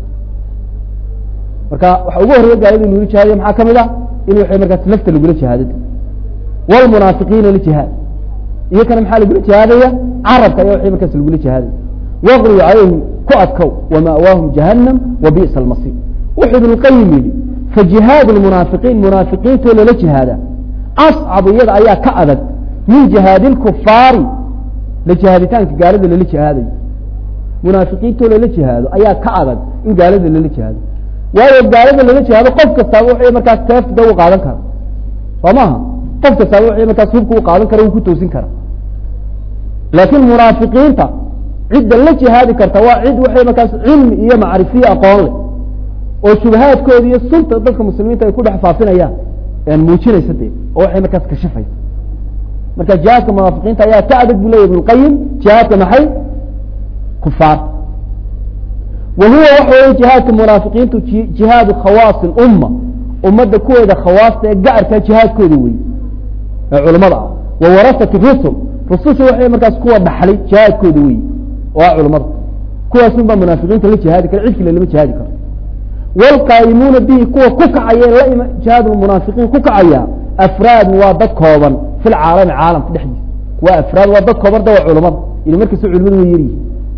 marka waxa ugu horeeyay gaalada inuu jihaadiyo maxaa kamida inuu waxay markaas lafta lagu jihaadada wal munaafiqiina li jihaad iyo kana maxaa lagu jihaadaya arabka iyo waxay markaas lagu jihaadaya waqri alayhim ku adkow wama awahum jahannam wa bi'sa al-masir wuxuu ibn qayyim fa jihad al-munafiqin munafiqiintu la jihaada as'ab yada ayaa ka adag min jihad al-kuffar la jihaaditaanka gaalada la jihaadayo munafiqiintu la jihaado ayaa ka adag in gaalada la jihaado waayo gaalada la jihaado qof kasta wuxuu markaas teefta u qaadan karo famaha qof kasta wuxuu markaas hubku u qaadan karo uu ku toosin karo laakiin munaafiqiinta عدة لا جهاد كرتوا عد وحي مكاس علم إياه معرفية أقوال وشبهات كودية السلطة ضدك المسلمين يكون حفاظين إياه يعني موجين يسدي وحي مكاس كشفي مكاس جهاد المنافقين تايا تعدد بلي ابن القيم جهاد محي كفار وهو وحي جهاد المنافقين جهاد خواص الأمة أمد كويدة خواص قعر كجهاد كودوي علماء وورثة الرسل رسول وحي مكاس قوة بحلي جهاد كودوي وعلماء كوا سنبا منافقين تلي جهاد كر عيش اللي جهاد كر والقائمون به كوا كوكعيا لا جهاد المنافقين كوكعيا أفراد وضد كوبا في العالم عالم في الحديث وأفراد وضد كوبا ده علماء اللي مركز علماء ويري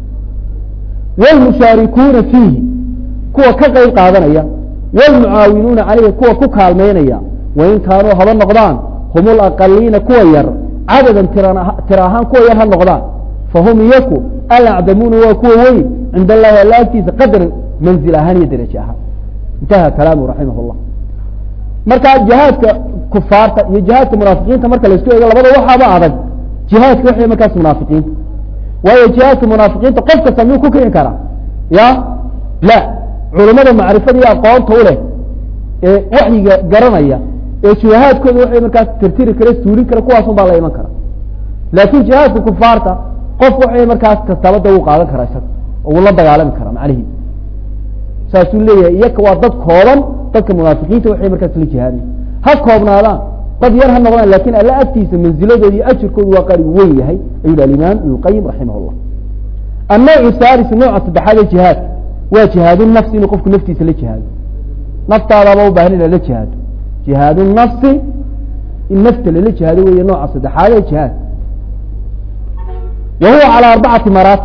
والمشاركون فيه كوا كغير قادنيا والمعاونون عليه كوا كوكالمينيا وإن كانوا هذا النقدان هم الأقلين كوا ير عددا تراهان كوا ير هالنقدان فهم يكو الأعدمون وكوا وين عند الله لا تيس قدر منزلها هني درجها انتهى كلامه رحمه الله مركز جهاد كفار جهاد منافقين تمركز الاستوى يلا بدو وحا بعض جهاد وحي مركز منافقين وهي جهاد منافقين تقف تسميه كوكين كرا يا لا علماء المعرفة دي أقوام طولة إيه وحي قرنية إيه شهاد كل وحي مركز ترتير كريس سوري كرا كوا صنبا الله يمن كرا لكن جهاد كفار قف وحي مركز تستبدأ وقالا كرا والله دقالا من كرا عليه ساسول ليه إياك وضد كوبا ضد منافقين وحي مركز الجهاد ها كوبنا هذا قد يرها النظران لكن ألا أتيس منزله دي أجر كل وقاري ويه أيضا الإمام ابن القيم رحمه الله النوع الثالث نوع الصدحات الجهاد وجهاد النفس نقف نفتي سلجهاد نفط على موبهن للجهاد جهاد النفس النفس للجهاد وهي نوع الصدحات الجهاد وهو على أربعة مرات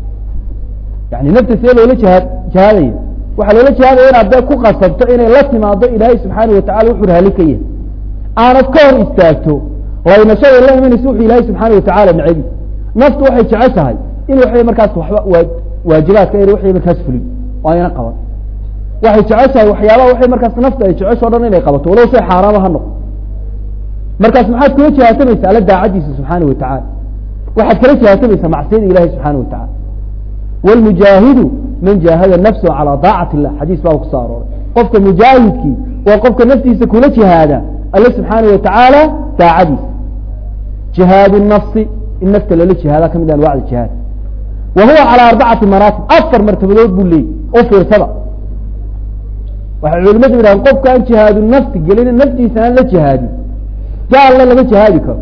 يعني نفس سيله لجهاد جهادية وحلو لجهاد إن أبدا كو قصبت إن الله تماضي إلهي سبحانه وتعالى وحرها لكيه أنا أذكر استاجته وإن شاء الله من يسوح إلهي سبحانه وتعالى معي نفط وحي جعسها إن وحي مركز واجبات كأي وحي مركز فلي وأنا قوة وحي جعسها وحيالله وحي مركز نفط يجعس ورنا إلي قوته ولو شيء حرامها النقط مركز محاد كل شيء يتمس على الداعي سبحانه وتعالى واحد كل شيء يتمس مع سيد إلهي سبحانه وتعالى والمجاهد من جاهد النفس على طاعة الله حديث باوك صار قفك مجاهدك وقفك نفسي سكولة جهادا الله سبحانه وتعالى تعدي جهاد النفس النفس لليش هذا كم من أنواع الجهاد وهو على أربعة مراتب أكثر مرتبة بولي أوفر سبع وعلماء من القف كان جهاد النفس قلنا النفس سنة لجهادي جاء الله لما جهادك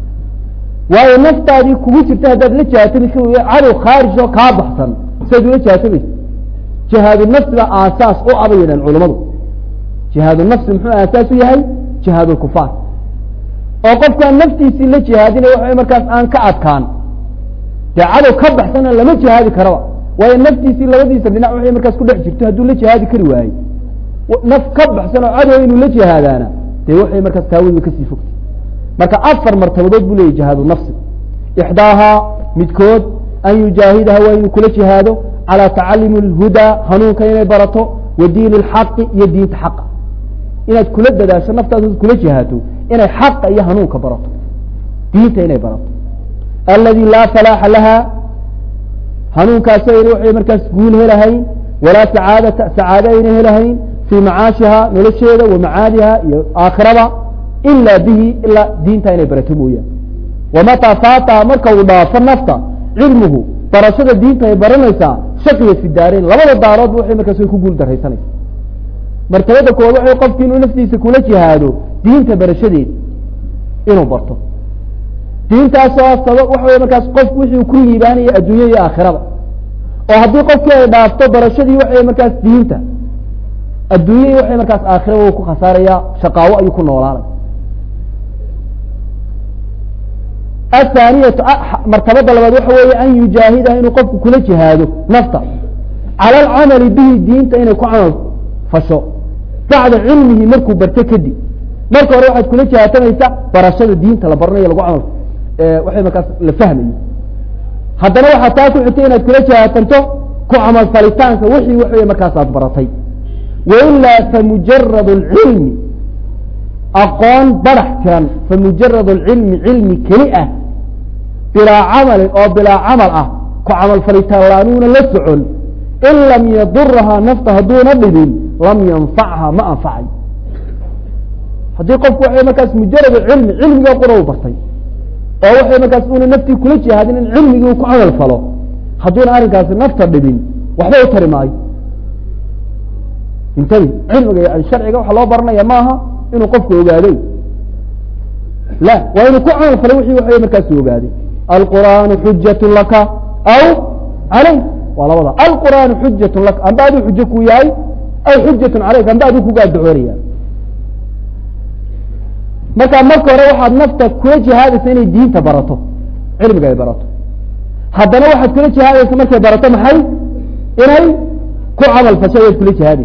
وهي النفس هذه كويس بتهدد لجهاد على خارج وكابحصا سيدوا لجهاد جهاد النفس لا أساس أو أبينا العلماء جهاد النفس محو أساسه هي جهاد الكفار وقف كان نفسي سيلة جهادين وحي مركز آن كعب كان جعلوا كبح سنة لما جهادي كروا وهي نفسي سيلة ودي سبنا وحي مركز كل حجر تهدوا لجهادي كرواي نف كبح سنة عدوا إنه لجهادانا وحي مركز تاوي بكسي فكت مركز أكثر مرتبطات بلي جهاد النفس إحداها متكود أن يجاهدها وإن كل جهاده على تعلم الهدى هنون كينا برطو ودين الحق يدين تحقق إنها كل الدداش النفط كل جهاته إنها حق أي هنون كبرطو دين إنها برطو الذي لا صلاح لها هنون كاسير وحي مركز قوله لهين ولا سعادة سعادين لهين في معاشها نلشيها ومعادها آخرها إلا به إلا دين إنها برتبوية ومتى فاتا مركو ضاف النفط علمه برشد الدين تاي برنيسا شقيه في الدارين لبدا دارود وحي markaas ku guul dareysanay martabada koowaad waxay qofkii inuu naftiisa kula jihaado diinta barashadeed inuu barto diintaas oo sabab waxa markaas qof wixii ku liibaanaya adduunyo iyo aakhirada oo hadii qofkii ay dhaafto barashadii waxay markaas diinta adduunyo waxay markaas aakhirada uu ku khasaaraya shaqaawo ayuu ku noolaanay الثانية مرتبة لبعض وحوي أن يجاهدها إنه قف كل جهاده نفطه على العمل به الدين تأين يكون عمل فشو بعد علمه مركو برتكدي مركو روحة كل جهاده يسا برشاد الدين تلبرنا يلقوا عمل اه وحي مكاس لفهمه حتى لو حتاتوا حتين كل جهاده كو عمل فلتانك وحي وحي مكاسات برطي وإلا فمجرد العلم أقوان برح كان فمجرد العلم علم كلئة بلا عمل أو بلا عمل أه كعمل فليتلانون لسعل إن لم يضرها نفطها دون الدين لم ينفعها ما أنفعي هذه قف وحي مكاس مجرد العلم علم يقرأ برطي أو وحي مكاس أون نفتي كل شيء هذا العلم يكعمل فلو هذون أركاس النفط الدين وحده يتري معي انتبه علم يعني الشرعي وحا الله برنا يماها إنه قفك يقالي لا وإنه كعمل فلو وحي وحي مكاس يقالي القرآن حجة لك أو علي ولا وضع القرآن حجة لك أم بعد حجك وياي أو حجة عليك أم بعد كقاد دعوريا متى مركو روحت نفتك كوجه هذا سنة الدين تبرته علم قاي برته هذا روحت كوجه هذا سنة برته محي إنهي كعمل فشيء كوجه هذه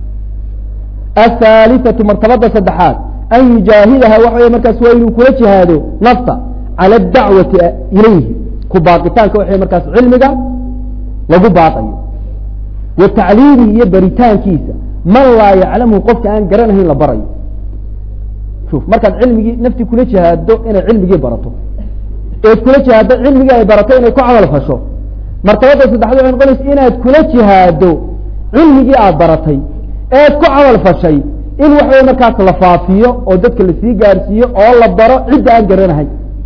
الثالثة مرتبة صدحات أن يجاهدها وحي مركز وين كوجه هذا نفطه على الدعوة إليه كباقتان كوحي مركز علمك لقو باطي والتعليم يبريتان كيسة من لا يعلمه قفك أن قرنه إلا بري شوف مركز علمي نفتي كل شهاده إن علمي برته إيه كل شهاده علمي برته إنه كعمل فشو مرتبة صدحات عن قلس إنه كل شهاده علمي برته إيه كعمل فشي إن وحي مركز لفافية أو دتك اللي فيه قارسية أو الله برا عدة أن قرنه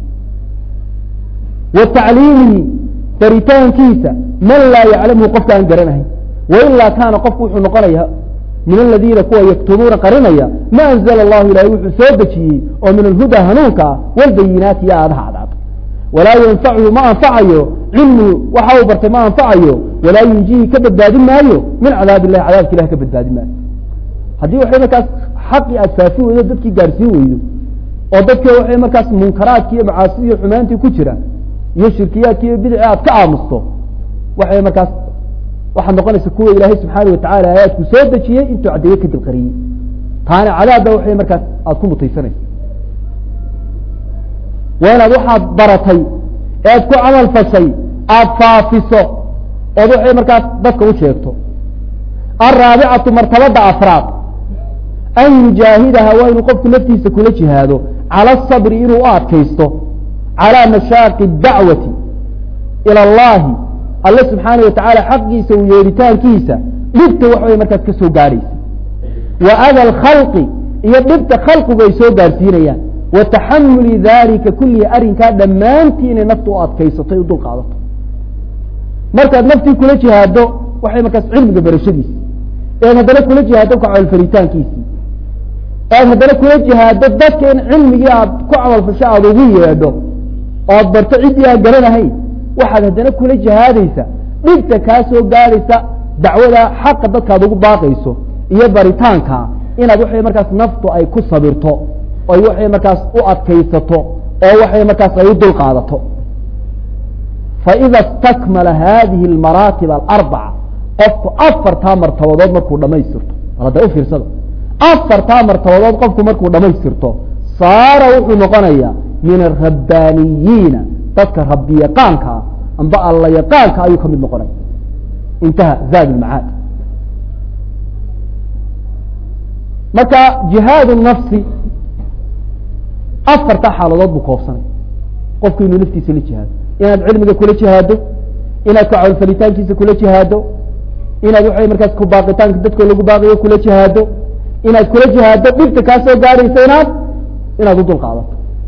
وتعليمه بريتان كيسة من لا يعلمه قفك أن قرنه وإلا كان قفك نقريها من الذين كوا يكتبون قرنيا ما أنزل الله إلى يوحي سودتي ومن الهدى هنوكا والبينات يا هذا عذاب ولا ينفعه ما أنفعه علمه وحاوبرت ما أنفعه ولا ينجيه كبد بادي مايو من عذاب الله عذاب كله كبد بادي مايو هذه وحي مكاس حقي أساسي وإذا دبكي قارسي وإذا ودبكي وحي مكاس منكرات كي معاصي وحمانتي كترة يشركيات كي بدعات كعامسته وحي مكاس waxaan noqonaysa kuwa Ilaahay subhanahu wa ta'ala ayadku soo dajiyay intuu cadeeyay kadib qariye taana calaada waxay markaas aad ku mutaysanayso wala waxaad baratay aad ku amal fashay aad faafiso oo waxay markaas dadka u sheegto الرابعة مرتبة أفراد أن يجاهدها وإن قفت نفسه كل جهاده على الصبر إنه آتكيسته على مشاق الدعوة إلى الله الله سبحانه وتعالى حقي سويرتان كيسة لبت وحوي مركز كسو قاريس وأذى الخلق يبت خلق بيسو قارسينيا وتحمل ذلك كل أرين كان دمانتين نفطوات كيسة طيب قادته مركز نفتي كل جهاده وحي مركز علم قبرشديس إيه هذا كل جهاده كعوى الفريتان كيسي إيه هذا كل جهاده ذات كان علم ياب كعوى الفشاء ضوية يده وأبرت عديها قرنا هاي waxaad hadana kula jihaadaysa dhigta ka soo gaaraysa dacwada xaq dadka ugu baaqayso iyo baritaanka inaad waxay markaas naftu ay ku sabirto oo waxay markaas u adkaysato oo waxay markaas ay u dul qaadato fa idha istakmala hadhihi almaratib alarba'a qofku afarta martabadood markuu dhameystirto wada u fiirsado afarta martabadood qofku markuu dhameystirto saara wuxuu noqonayaa min ar-rabbaniyiina dadka rabbi yaqaanka amba alla yaqaanka ayuu kamid noqonay intaha zaad al-ma'ad marka jihaad an-nafsi afarta xaaladood buu koofsanay qofku inuu naftiisa la jihaado inaad cilmiga kula jihaado inaad ka cawl falitaankiisa kula jihaado inaad waxay markaas ku baaqitaanka dadka lagu baaqiyo kula jihaado inaad kula jihaado dhibta ka soo gaaraysa inaad inaad u dul qaadato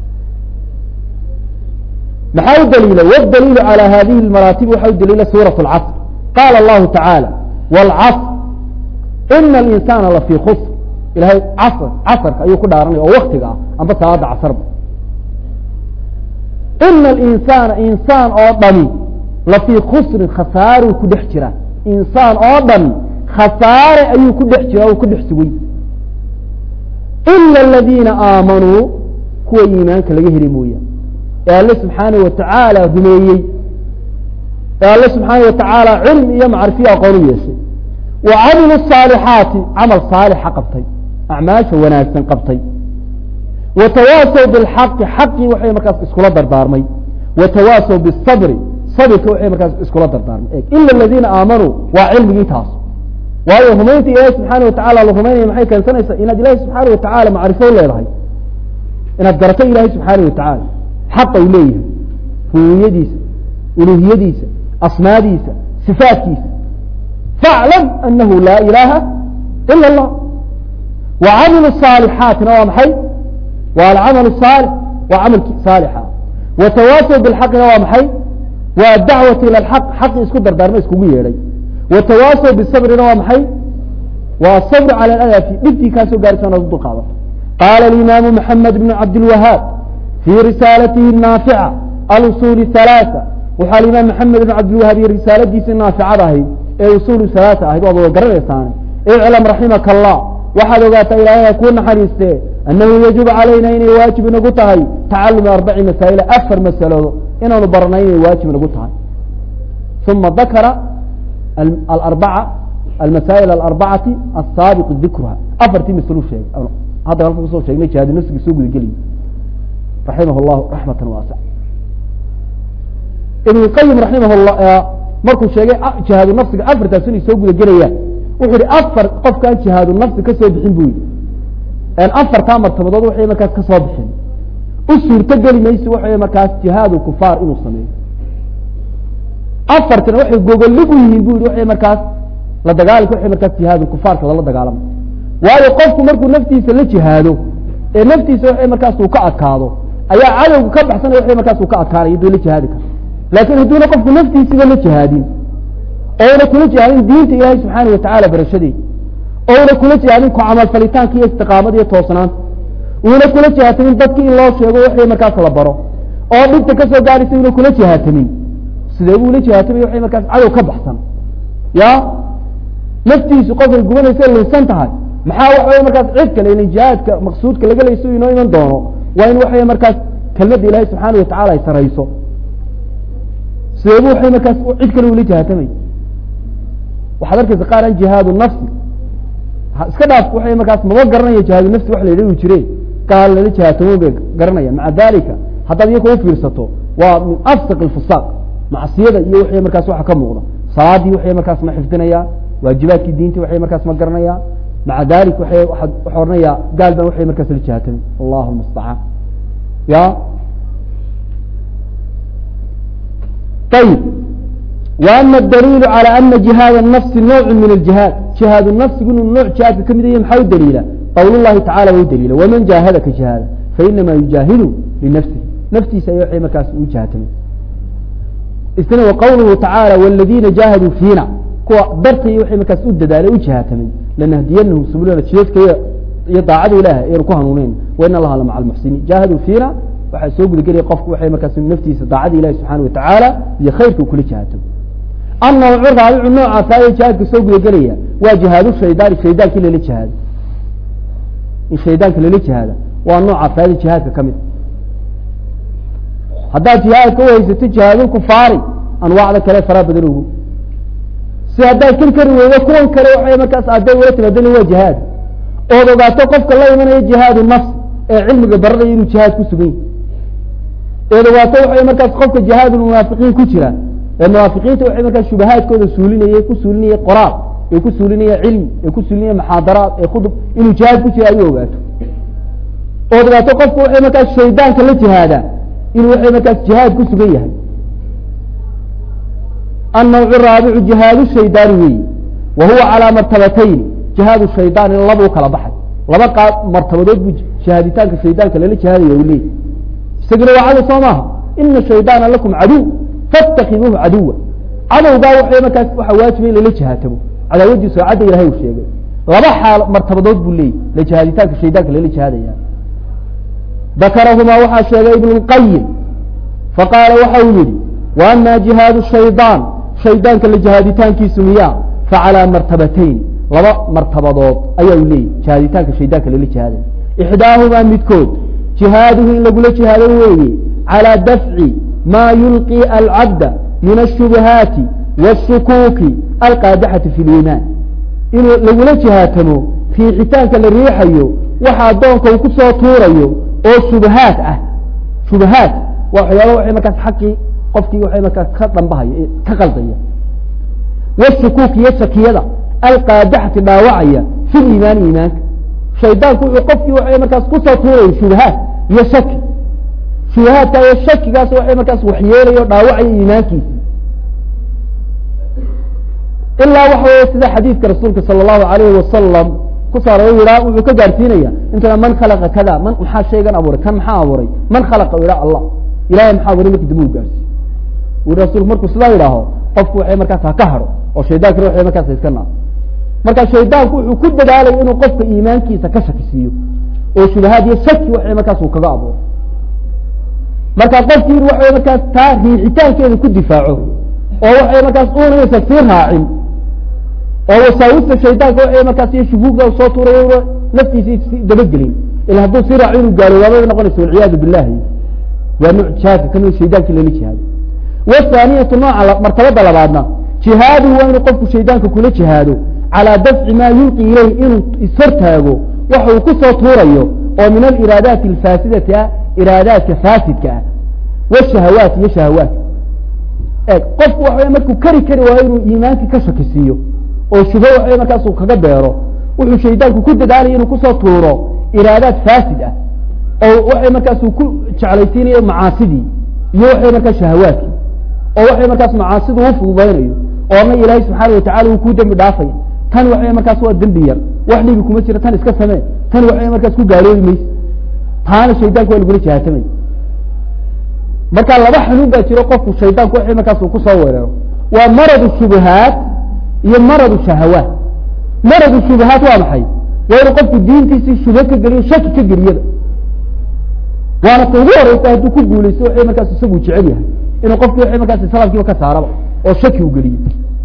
محاو دليل والدليل على هذه المراتب وحاو دليل سورة العصر قال الله تعالى والعصر إن الإنسان لفي خسر إلى هاي عصر عصر أيو كل دارني أو وقتك أم بس هذا عصر إن الإنسان إنسان أوضمي لفي خسر خسار وكدحجرة إنسان أوضمي خسار أيو كدحجرة وكدحسوي إلا الذين آمنوا كو إيمانك ليهرمويا يا الله سبحانه وتعالى هميي يا الله سبحانه وتعالى علم يا معرفية قولية وعمل الصالحات عمل صالح قبطي أعمال وناس قبطي وتواصوا بالحق حقي وحي مكاس اسكولا دردارمي وتواصوا بالصبر صبر وحي مكاس اسكولا دردارمي إلا الذين آمنوا وعلم يتاص وهو هميتي إله سبحانه وتعالى اللهمين محي كان سنة إن إله سبحانه وتعالى معرفة الله إلهي إن أدرتي إله سبحانه وتعالى حق إليه هو يديس إلهيديس asmaadiisa sifaatkiisa faclam anahu laa ilaaha ila allah wa camilu saalixaatina waa maxay waa alcamal saalix waa camalki saalixa watawaasaw bilxaqina waa maxay waa dacwatu ila alxaq xaqi isku dardaarma iskugu yeedhay watawaasaw bisabrina waa maxay waa sabr cala alafi dhibtii kaasoo gaarisa inaad u dulqaadato qaala alimaamu maxamed bnu cabdilwahaab fii risaalatihi naafica alusuuli halaaa waxaa alimaam maxamed bn cabdilwahaab iyo risaaladiisii naaficada ahayd ee usuulu halaaa ahayd waad wada garanaysaane iclam raximaka allah waxaad ogaataa ilaahay kuu naxariistee annahu yajibu calayna inay waajib inagu tahay tacalumi arbaci masaa'ila afar masaloodo inaanu baranay inay waajib inagu tahay uma dakara alarbaca almasaa'il alarbacati asaabiqu dikruha afartii masalo sheegay hadda halka kusoo sheegnay jihaadu nafsiga soo gudageliye raximah llahu raxmatan waasica ibn qayim raximah llah markuu sheegay jihaadu nafsiga afartaas inay soo gudagelayaan wuxuu yihi afar qofkaan jihaadu nafsi ka soo bixin buu yihi afartaa martabadood waxay markaas ka soo bixin u suurto geli mayso waxay markaas jihaadu kufaar inuu sameeyo afartana waxay gogolig u yihiin bu yihi waxay markaas la dagaalanka waxay markaas jihaadu kufaarka lala dagaalamo waayo qofku markuu naftiisa la jihaado ee naftiisa waxay markaas uu ka adkaado ayaa cadowga ka baxsanaya waxay markaas uu ka adkaanaya haduu la jihaadi karo laakiin hadduuna qofku naftiisiba la jihaadin ouna kula jihaadin diinta ilaahay subxaana watacaala barashadeeda ouna kula jihaadin ku camalfalitaanka iyo istiqaamada iyo toosnaanta uuna kula jihaatamin dadki in loo sheego waxay markaas la baro oo dhibta kasoo gaaraysa una kula jihaatamin sidee buu la jihaatamay waxay markaas cadow ka baxsan ya naftiisu qofay gubanaysa lunsan tahay maxaa waxawey markaas cid kale ina jihaadka maqsuudka laga layso inoo iman doono waa in waxay markaas kelmadda ilaahay subxaana watacala ay sarayso sideebu waxay markaas cid kale ula jihaatamay waxaad arkaysa qaar aan jihaadu nafsi iska dhaaf waxay markaas maba garanaya jihaadu nafsi wax la yidhi uu jire gaal lala jihaatamo bay garanaya maca dalika haddaad iyaka u fiirsato waa min afsaq ilfusaaq macsiyada iyo waxay markaas waxa ka muuqda salaadii waxay markaas ma xifdinaya waajibaadkii diintii waxay markaas ma garanaya maca dalik waay waxa oranaya gaal baan waxay markaas la jihaatamay allahu mustacaan ya ayib وأma الdليل عalى أنa جiهاad النفس نوع min الجiهاad جiهاad النفسigu inuu nooع جiهاadka kamid yahy maxaa u daliila qwl الlahi taعalى wa u daliila وmaن جاahadka جiهاada fainama يujaahidu لنفسihi naftiisa ay waay markaas u jihaatamay isna وqwluhu taعaalى والadiina جاahaduu fiina kuwa dartay waxay markaas u dadaalay u jihaatamay lanahdiyanahm subulana jidadka iyo daacada ilaah aynu ku hanuuneyn وin اllaha lamaca الmuxsiniin جاahaduu fiina waxaa soo gudagelaya qofku waxay markaas naftiisa daacada ilahi subxaana watacaala iyo khayrka u kula jihaatamo annawcu raabicu noocaas aya jihaadka soo gudagelaya waa jihaadu shaydaani shaydaankii lala jihaado in shaydaanka lala jihaada waa nooca faada jihaadka ka mid haddaad jihaadka u haysato jihaadulkufaari anwaacda kale faraa badan ogu si haddaad kan kari weydo kuwan kale waxay markaas aday ula timaadana waa jihaad ood ogaato qofka la imanaya jihaadu nafs ee cilmiga baranaya inuu jihaad ku sugan yahy eed ogaato waxay markaas qofka jihaadulmunaafiqiin ku jira ee munaafiqiinta waxay markaas shubahaadkooda suulinaya ku suulinaya qoraal ee ku suulinaya cilmi ee ku suulinaya muxaadaraat ee khudub inuu jihaad ku jira ayuu ogaato ood ogaato qofku waxay markaas shaydaanka la jihaada inuu waxay markaas jihaad ku sugan yahay annawcu raabicu jihaadu shaydaani weyi wa huwa calaa martabatayn jihaadu shaydaan in laba u kala baxay laba qaab martabadood buu shahaaditaanka shaydaanka lala jihaadaya u leeyay isaguna waa cadow soo maaha ina shaydaana lakum caduw faاtakiduuhu caduwa cadowgaa waxay markaas waxa waajiba in lala jihaatamo cadaawadiisu cadda ilahay uu sheegay laba xaal martabadood buu leeyay la jihaaditaanka shaydaanka lala jihaadaya dakarahumaa waxaa sheegay ibn اlqayim faqaala waxa uu yihi wa ama jihaadu shaydaan shaydaanka la jihaaditaankiisu miya facalىa martabatayn laba martabadood ayaa u leeyay jihaaditaanka shaydaanka lala jihaadaya ixdaahumaa midkood jihaaduhu in lagula jihaado weeye calىa dafci ma yulqi alcabda min الshubahaati wالshukuuki alqaadixati fi اliimaan inuu lagula jihaatamo riixitaanka la riixayo waxa addoonka uu ku soo tuurayo oo shubahaad ah shubahaad waa waxyaaba waxay markaas xaqii qofkii waxay markaas ka dhambahaya ka qaldaya wالshukuuk iyo shakiyada alqaadixati dhaawacaya fi liimaani iimaanka shaydaanku wuxuu qofkii waxay markaas kusoo tuurayo shubahaad iyo shaki shubahaadka iyo shakigaas waxay markaas waxyeelayo dhaawacaya iimaankiisa إلا وحوى سيدا حديث رسولك صلى الله عليه وسلم كسر ويرى وكجارتينيا أنت من خلق كذا من محا شيئا أبوري كم محا أبوري من خلق ويرى الله إلهي محا أبوري لك دمو جارتي والرسول مركز لا يراه قفوا حي مركز كهرو وشيداك روح حي مركز يسكننا مركز شيداك وكد دالي إنه قفك إيمانك يتكشف فيه وشبهات يشكي وحي مركز وكغابه مركز قفك يروح حي مركز تاهي عتال كذا كد دفاعه وحي مركز أولا يسكتيرها عين ووساوس الشيطان وحي مركز يشبوك وصوت وريوه نفسي دبجلين إلا هدو سير عينه قالوا وما نقول والعياذ بالله ونوع شاكا كانوا الشيطان كله ليش هذا والثانية نوع على مرتبة لبعضنا جهاده وأن قفك الشيطان كله جهاده على دفع ما يلقي إليه إنه يسرتهاجه وحو كسر طوريه ومن الإرادات الفاسدة إرادات فاسدة والشهوات هي شهوات قف وحو يمكن كري كري وإنه إيمانك كشك السيو وشبه وحو يمكن أصلا كقدره وحو الشيطان كده داري إنه كسر طوره إرادات فاسدة أو وحو يمكن أصلا شعليتيني معاصدي يوحي يمكن شهوات أو وحو يمكن أصلا معاصده وفو بينه وما إلهي سبحانه وتعالى وكودا مدافع كان وحي مركز هو الدنبير وحدي بكم جرى تان اسك سمين تان وحي مركز كو غاريوي ميس تان شيطان كو لغو جهاتمي marka laba xanuun baa jiro qofku shaydaanku wixii markaas uu ku soo weeraro waa maradu shubahaat iyo maradu shahawaat maradu shubahaat waa maxay waa qofku diintiisa shubha ka galiyo shaki ka galiyada waana ugu horeysa haduu ku guuleysto wixii markaas isagu jecel yahay inuu qofku wixii markaas salaamkiiba ka saaraba oo shaki u galiyo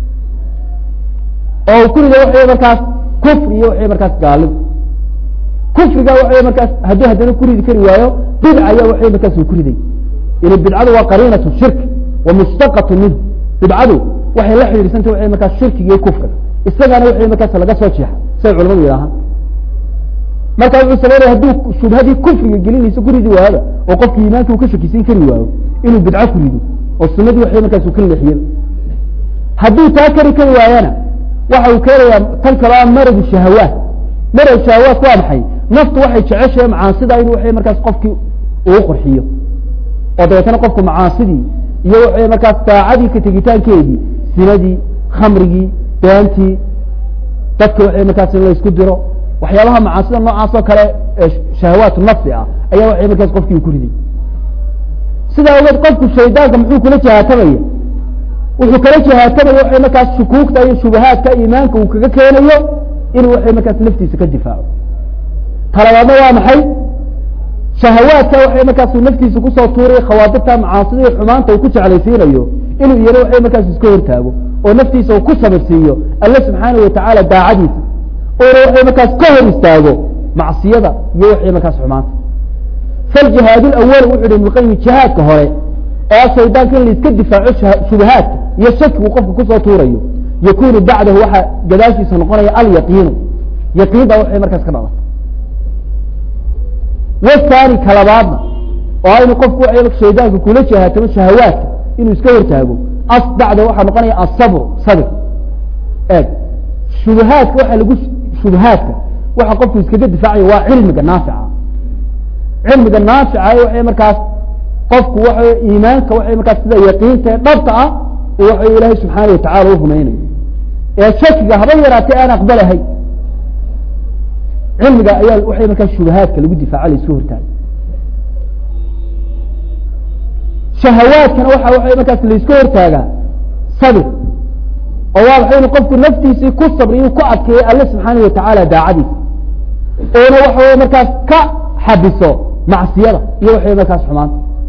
oo kuriga wixii markaas kufri iyo wixii markaas gaalib kufriga wixii markaas hadii hadana kuridi kari waayo bidca iyo wixii markaas uu kuriday إن البدعة وقرينة الشرك ومشتقة منه بدعة وحي لا حير سنته وحي مكان الشرك يجي كفر استغنى وحي مكان سلقة صوتشيح سيد علماء وياها مكان السبب هدوك شبه هذه كفر يجلين يسكر يدو هذا وقف إيمانك وكشك يسين كري واو إنه البدعة كريدو والسنة وحي مكان سكر لحيل هدو تاكري كري وايانا وحي كري تنكرا مرض الشهوات مرض الشهوات واضحي نفط وحي تعيشه مع صدا إنه وحي مكان قفك وقرحيه ودوتنا قفكم معاصدي iyo waxay markaas taacadi ka tagitaankeedii sinadii khamrigi beanti dadka waxay markaas la isku diro waxyaalaha macaasida noocaas oo kale shahawaat nafsi ah ayaa waxay markaas qofkii ku riday sida uu qofku shaydaanka muxuu kula jahaatamaya wuxuu kala jahaatamaya waxay markaas shukuukta iyo shubahaadka iimaanka uu kaga keenayo inuu waxay markaas naftiisa ka difaaco talabaadna waa maxay شهوات وحي مكاس نفسي كسو توري خواطرها معاصي حمانته وكش على سيريو إنه يرى وحي مكاس سكور تابو ونفسي سو كسب السيو الله سبحانه وتعالى داعدي وروحي مكاس كهر استاغو معصية يوحي مكاس حمانته فالجهاد الأول وحد المقيم الجهاد كهوري أو سيدان كان اللي يتكدفع شبهات يشك وقف كسو توريو يكون بعده وحا جداشي سنقرأي اليقين يقين وحي مكاس كنالة والثاني كلابنا وأين قفوا عيلك شيدانك كل شهاتم الشهوات إنه يسكور تاجو أصدع ده واحد مقنع الصبر صبر إيه شبهات واحد يقول شبهات واحد قفوا يسكت دفاعي وعلمك النافع علمك النافع وحي مركز قفوا واحد إيمانك وحي مركز كذا يقين تبطأ وحي الله سبحانه وتعالى وهم هنا الشك هبيرات أنا أقبلها هي علمك أيال وحي مكان شبهات اللي بدي فعلي سهر تاني شهوات كان وحي وحي مكان اللي سهر تاني صبر أول حين قفت نفسي سيكون صبري وكأك الله سبحانه وتعالى داعدي أولا وحي مكان كحبسه مع السيارة يوحي مكان حمان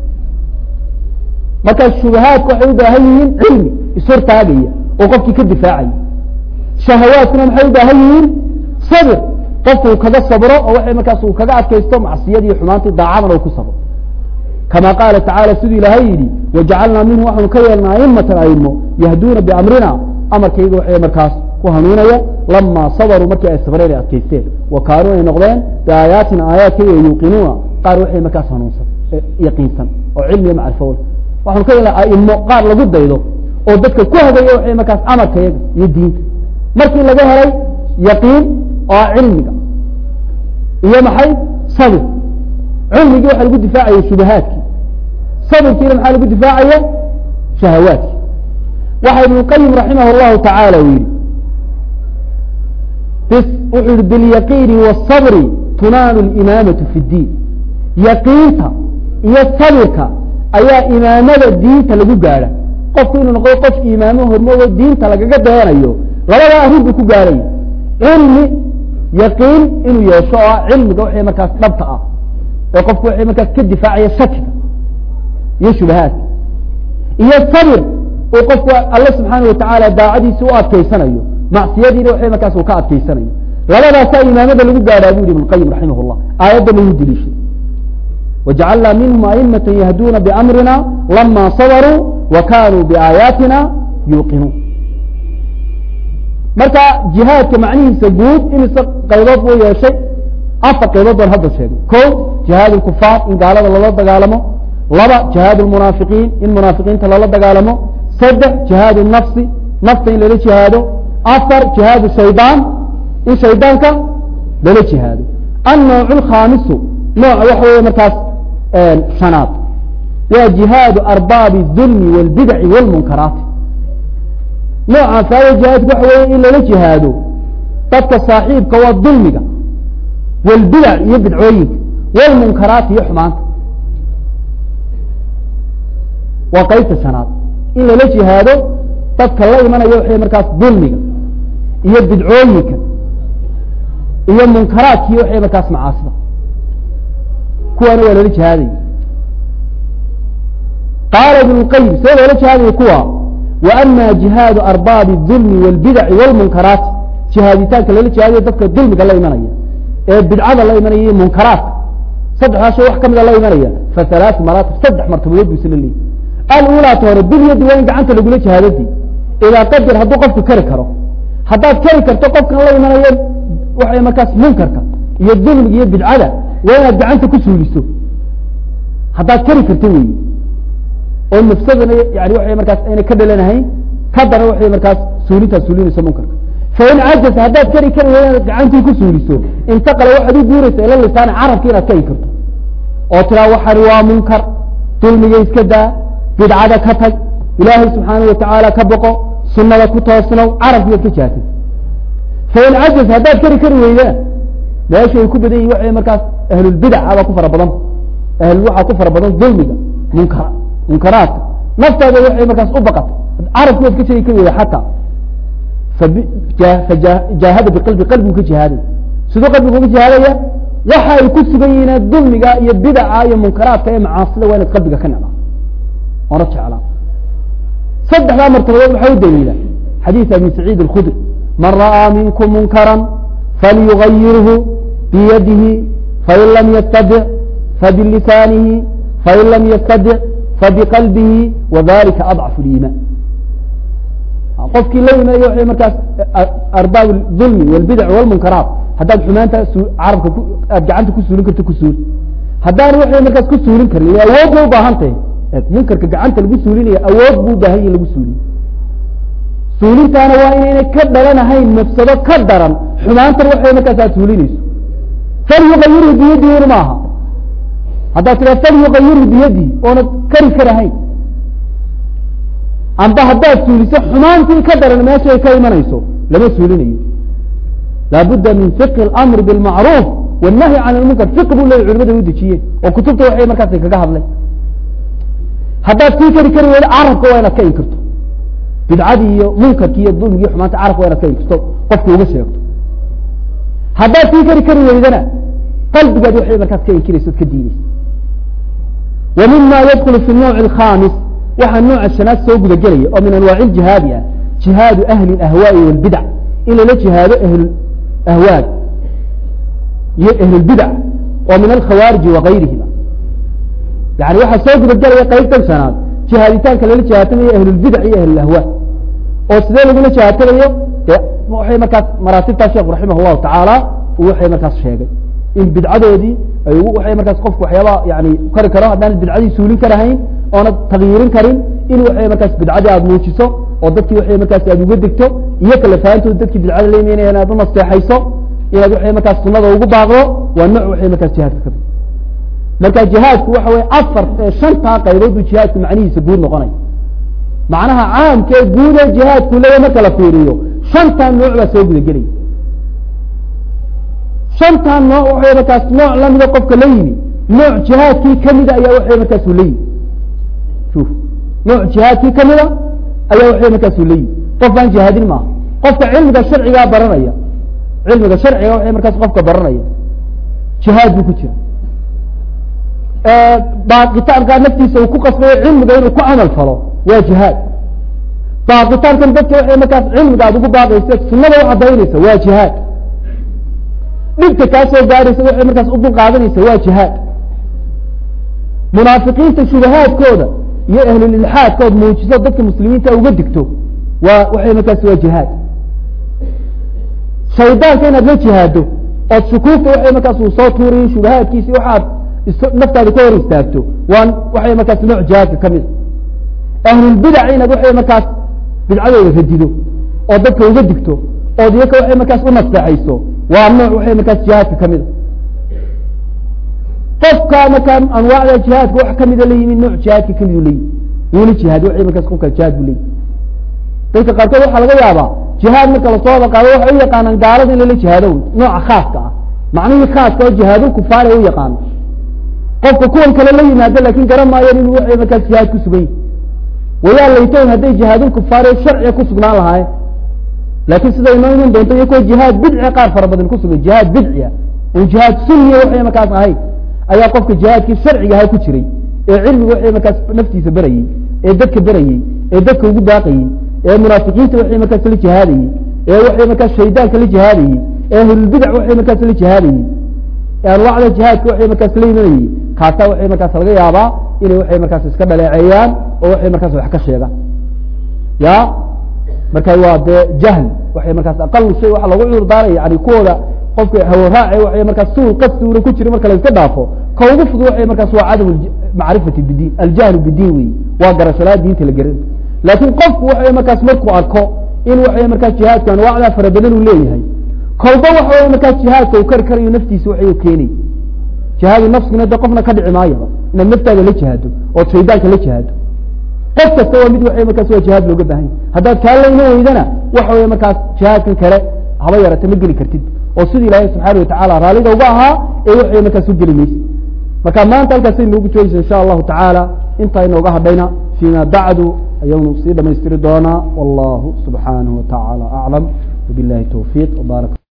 مكان الشبهات وحي داهيين علمي يسهر تاني وقفت كالدفاعي شهوات كان وحي داهيين صبر قفوا كذا صبره أو وحي مكاسو كذا أتكيستو مع السيادي حمانتي ضعامنا وكسبه كما قال تعالى سيدي لهيدي وجعلنا منه وحن كيرنا أئمة أئمة يهدون بأمرنا أمر كيدو وحي مكاس وهنونا لما صبروا مكي الصبرين أتكيستين وكانوا ينقضين بآياتنا آيات يوقنون قالوا وحي مكاس هنوصل يقينسا وعلمي مع الفول وحن كيرنا أئمة قال لقد يدو ودتك كوهد وحي مكاس أمر كيد يدين مركي لقاها يقين علمك إيا محي صبر علمك وحا لقد دفاعي شبهاتك صبر كيلا محا لقد دفاعي شهواتك وحا ابن القيم رحمه الله تعالى ويري bs wuxuu bilyaqiini wالصabri tunaalu اlimaamatu fi اdiin yaqiinta iyo sabirka ayaa imaamada diinta lagu gaadha qofku inuu noqdo qof imaamo hormoodo diinta lagaga dayanayo labada arrin buu ku gaadhay cilmi yaqiin inuu yeesho oo cilmiga wixii markaas dhabta ah ee qofku wixii markaas ka difaacaya shakiga iyo shubahaadka iyo sabir uu qofku alla subxaana watacaala daacadiisa u adkaysanayo macsiyadiina wixii markaas uu ka adkaysanayo labadaasaa imaamada lagu gaadhaa bu yihi ibn qayim raximah llah aayadda lagu deliishay wajacalnaa minhum aimata yahduuna biamrina lama sabaruu wa kanuu biaayaatina yuuqinuun marka jihaadka macnihiisa guud imise qaybood buu yeeshay afar qaybood baan hadda sheegay ko jihaad lkufaar in gaalada lala dagaalamo laba jihaad lmunaafiqiin in munaafiqiinta lala dagaalamo saddex jihaad nafsi nafta in lala jihaado afar jihaad shaydaan in shaydaanka lala jihaado annooc lkhaamisu nooca waxa weeye markaas shanaad waa jihaadu arbaabi الdulmi wاlbidaci wاlmunkaraati nooca faayo jihaadku waxa weeye in lala jihaado dadka saaxiibka waa dulmiga wاlbidac iyo bidcooyinka wاlmunkaraati iyo xumaanta waa qaybta shanaad in lala jihaado dadka la imanaya waxay markaas dulmiga iyo bidcooyinka iyo munkaraadka iyo waxay markaas macaasida kuwaana waa lala jihaadaya qaala ibn اlqayim see loola jihaadaya kuwa wa ama jihaadu arbaabi الdulmi wاlbidaci wاlmunkaraati jihaaditaanka lala jihaadayo dadka dulmiga la imanaya ee bidcada la imanaya iyo munkaraadka saddexdaa shay wax ka mida la imanaya fa halaatu maraatib saddex martabadood bu isla leeyahy alulaata hore bilyadi waa in gacanta lagula jihaadadii idaa qadir hadduu qofku kari karo haddaad kari karto qofkan la imanayo waxay markaas munkarka iyo dulmiga iyo bidcada waa inaad gacanta ku suuliso haddaad kari karto wey oo nafsadana yani waxay markaas ayna ka dhalanahayn ka daran waxay markaas suulintaad suulinayso munkarka fain cajasa haddaad kari kari weyda inaad gacantii ku suuliso intaqala waxaad u guuraysa ila lisaani carabki inaad kari karto oo tiraa waxani waa munkar dulmiga iska daa bidcada ka tag ilaahay subxaana watacaala ka boqo sunada ku toosnow carabkiiad ka jaatay fain cajaz haddaad kari kari weydana meesha ay ku badan yihin waxay markaas ahlulbidac abaa ku fara badan ahl waxaa ku fara badan dulmiga munkar munkaraadka naftaada waxay markaas u baqatay carabki waad ka sheegi kari weyda xataa fajaahada biqalbi qalbigu ka jihaaday siduu qalbigu uga jihaadaya waxa ay ku sugan yihiin dulmiga iyo bidaca iyo munkaraadka ee macaasida waa inaad qalbiga ka necdaa ona jeclaa saddexdaa martabadood waxaa u daliila xadiis abi saciid alkhudri man ra'aa minkum munkara falyugayirhu biyadihi fain lam yastadic fabilisaanihi fain lam yastadic fabiqalbihi wadalika adcafu liimaan qofkii la yimayo waxay markaas arbaab dulmi wاlbidac wاlmunkaraat haddaad xumaanta carabka aad gacanta ku suulin karto ku suuli haddaan waxay markaas ku suulin karin awood ba ubaahan tahay munkarka gacanta lagu suulinayo awood buu ubaahan yahi lagu suuliyo suulintaana waa inaynay ka dhalanahayn mafsado ka daran xumaantan waxay markaas aad suulinayso falyugayirhu biyadihi maaha haddaad tiraa falyugayirhu biyadihi oonad kari karahayn amba haddaad suuliso xumaantii ka daran meeshay ka imanayso lama suulinayo laabudda min fiqhi اlamri biاlmacruuf wالnahyi can اlmunkar fiq buu leeya culimada u dejiyeen oo kutubta waxay markaas kaga hadlay haddaad kii kari kari weydo carabka waa inaad ka inkirto bidcadii iyo munkarkii iyo dulmigii xumaanta carabka waa inaad ka inkirto qofka uga sheegto haddaad kii kari kari weydana qalbigaad waxay markaas ka inkirayso od ka diidaysa wa mima yadkulu fi الnawc الkhamis waxaa nooca shanaad soo guda gelaya oo min anwaaci jihaadi ah jihaadu ahli ahwaai wاlbidac in lala jihaado ahl ahwaag iyo ahlulbidac oo min alkhawaariji wagayrihima yani waxaa soo guda gelaya qaybtan shanaad jihaaditaanka lala jihaatamayo ahlulbidac iyo ahlulahwaa oo sidee lagula jihaatamayo de waxay markaas maraatibtaa sheekhu raximah llahu tacaala uu waxay markaas sheegay in bidcadoodii ay waxay markaas qofku waxyaaba yani kari karo haddaan bidcadii suulin karahayn oonad takyiirin karin in waxay markaas bidcadii aada muujiso oo dadkii waxay markaas aada uga degto iyo kala fahantood dadkii bidcada la imaynaya inaad u nasteexayso inaad waxay markaas sunada ugu baaqdo waa nooc waxay markaas jihaadka ka marka jihaadku waxa weye afar shantaa qaybood buu jihaadku macnihiisa guud noqonay macnaha caamka ee guud ee jihaadku leeya marka la fiiriyo shantaa nooc baa soo guda gelaya شنطة نوع وحي مركز نوع لم يقف كليني نوع جهاتي كمدة أي وحي مركز لي شوف نوع جهاتي كمدة أي وحي مركز لي طبعا جهاد ما قف علم الشرعي برنايا علم الشرعي وحي مركز قف برنايا جهاد بكتير آه باقتان قال نفسي سو كقصبه علم غير كو عمل فلو وجهاد باقتان كان dadka waxay markaas cilmigaad ugu baaqayso sunnada waxa daynaysa waa jihad dhibka ka soo gaaraysa waxay markaas u dul qaadanaysa waa jihad munaafiqiinta shubahaadkooda iyo ahlul ilhaad kood muujiso dadka muslimiinta uga digto waa waxay markaas waa jihad shaydaanka inaad la jihaado oo shukuufta waxay markaas uu soo tuuray shubahaadkiisa waxaad naftaada ka hor istaagto waan waxay markaas nooc jihaadka kamid ahlul bid'ah inaad waxay markaas bidcadooda radido oo dadka uga digto oo dadka waxay markaas u nasteexayso waa nooc waxay markaas jihaadka kamid qofka markaan anwaacda jihaadka wax kamid la yimid nooc jihaadka kamid leeyahay wali jihaad waxay markaas qofka jihaad leeyahay dadka qaarkood waxa laga yaabaa jihaad marka la soo qaado waxa ay yaqaanaan gaalada in la jihaado nooc khaaska ah macnaheedu khaaska oo jihaadu kufaar ay yaqaan qofka kuwan kale la yimaado laakiin garan maayo inuu waxay markaas jihaad ku sugay ويا ليتون هذي جهاد الكفار الشرعي كسبنا لها لكن سيدا إنه من دونته يكون جهاد بدعي قار فربضن كسب جهاد بدعي وجهاد سنية وحي مكاس هاي أي قفك جهاد كي شرعي هاي كتري علم وحي مكاس نفتي سبري دك بري دك وجود باقي منافقين وحي مكاس لجهادي وحي مكاس شيطان لجهادي أهل البدع وحي مكاس لجهادي أنواع الجهاد وحي مكاس ليمني كاتا وحي مكاس الغيابة إلى وحي مكاس اسكبل عيان وحي مركز wax ka sheega ya markay waa jahl waxay markaas aqal shay waxa lagu cudur daaray yani kooda qofka hawo raaci waxay markaas suul qasduur ku jiro marka la iska dhaafo ka ugu fudud waxay markaas waa cadam maarifati bidin aljahl bidin wi waa garashada diinta la garin laakiin qofku waxay markaas markuu arko in waxay markaas jihaadkan wacda farabadan uu leeyahay kolba waxay markaas jihaadka uu kar kariyo naftiisa waxay keenay jihaad nafsina da qofna ka dhici maayo in naftaada la jihaado oo shaydaanka la jihaado qof kasta waa mid waxay markaas waa jihaad looga baahan haddaad kaalayna weydana waxa weeye markaas jihaadkan kale haba yarata ma geli kartid oo sidii ilaahay subxaanahu watacaala raaliga uga ahaa ee waxay markaas u geli maysa marka maanta halkaasay noogu joogaysa insha allahu tacaala intaa inooga hadhayna fiima bacdu ayaynu sii dhamaystiri doonaa wallahu subxaanahu watacaala aclam wabillahi tawfiiq wabaarak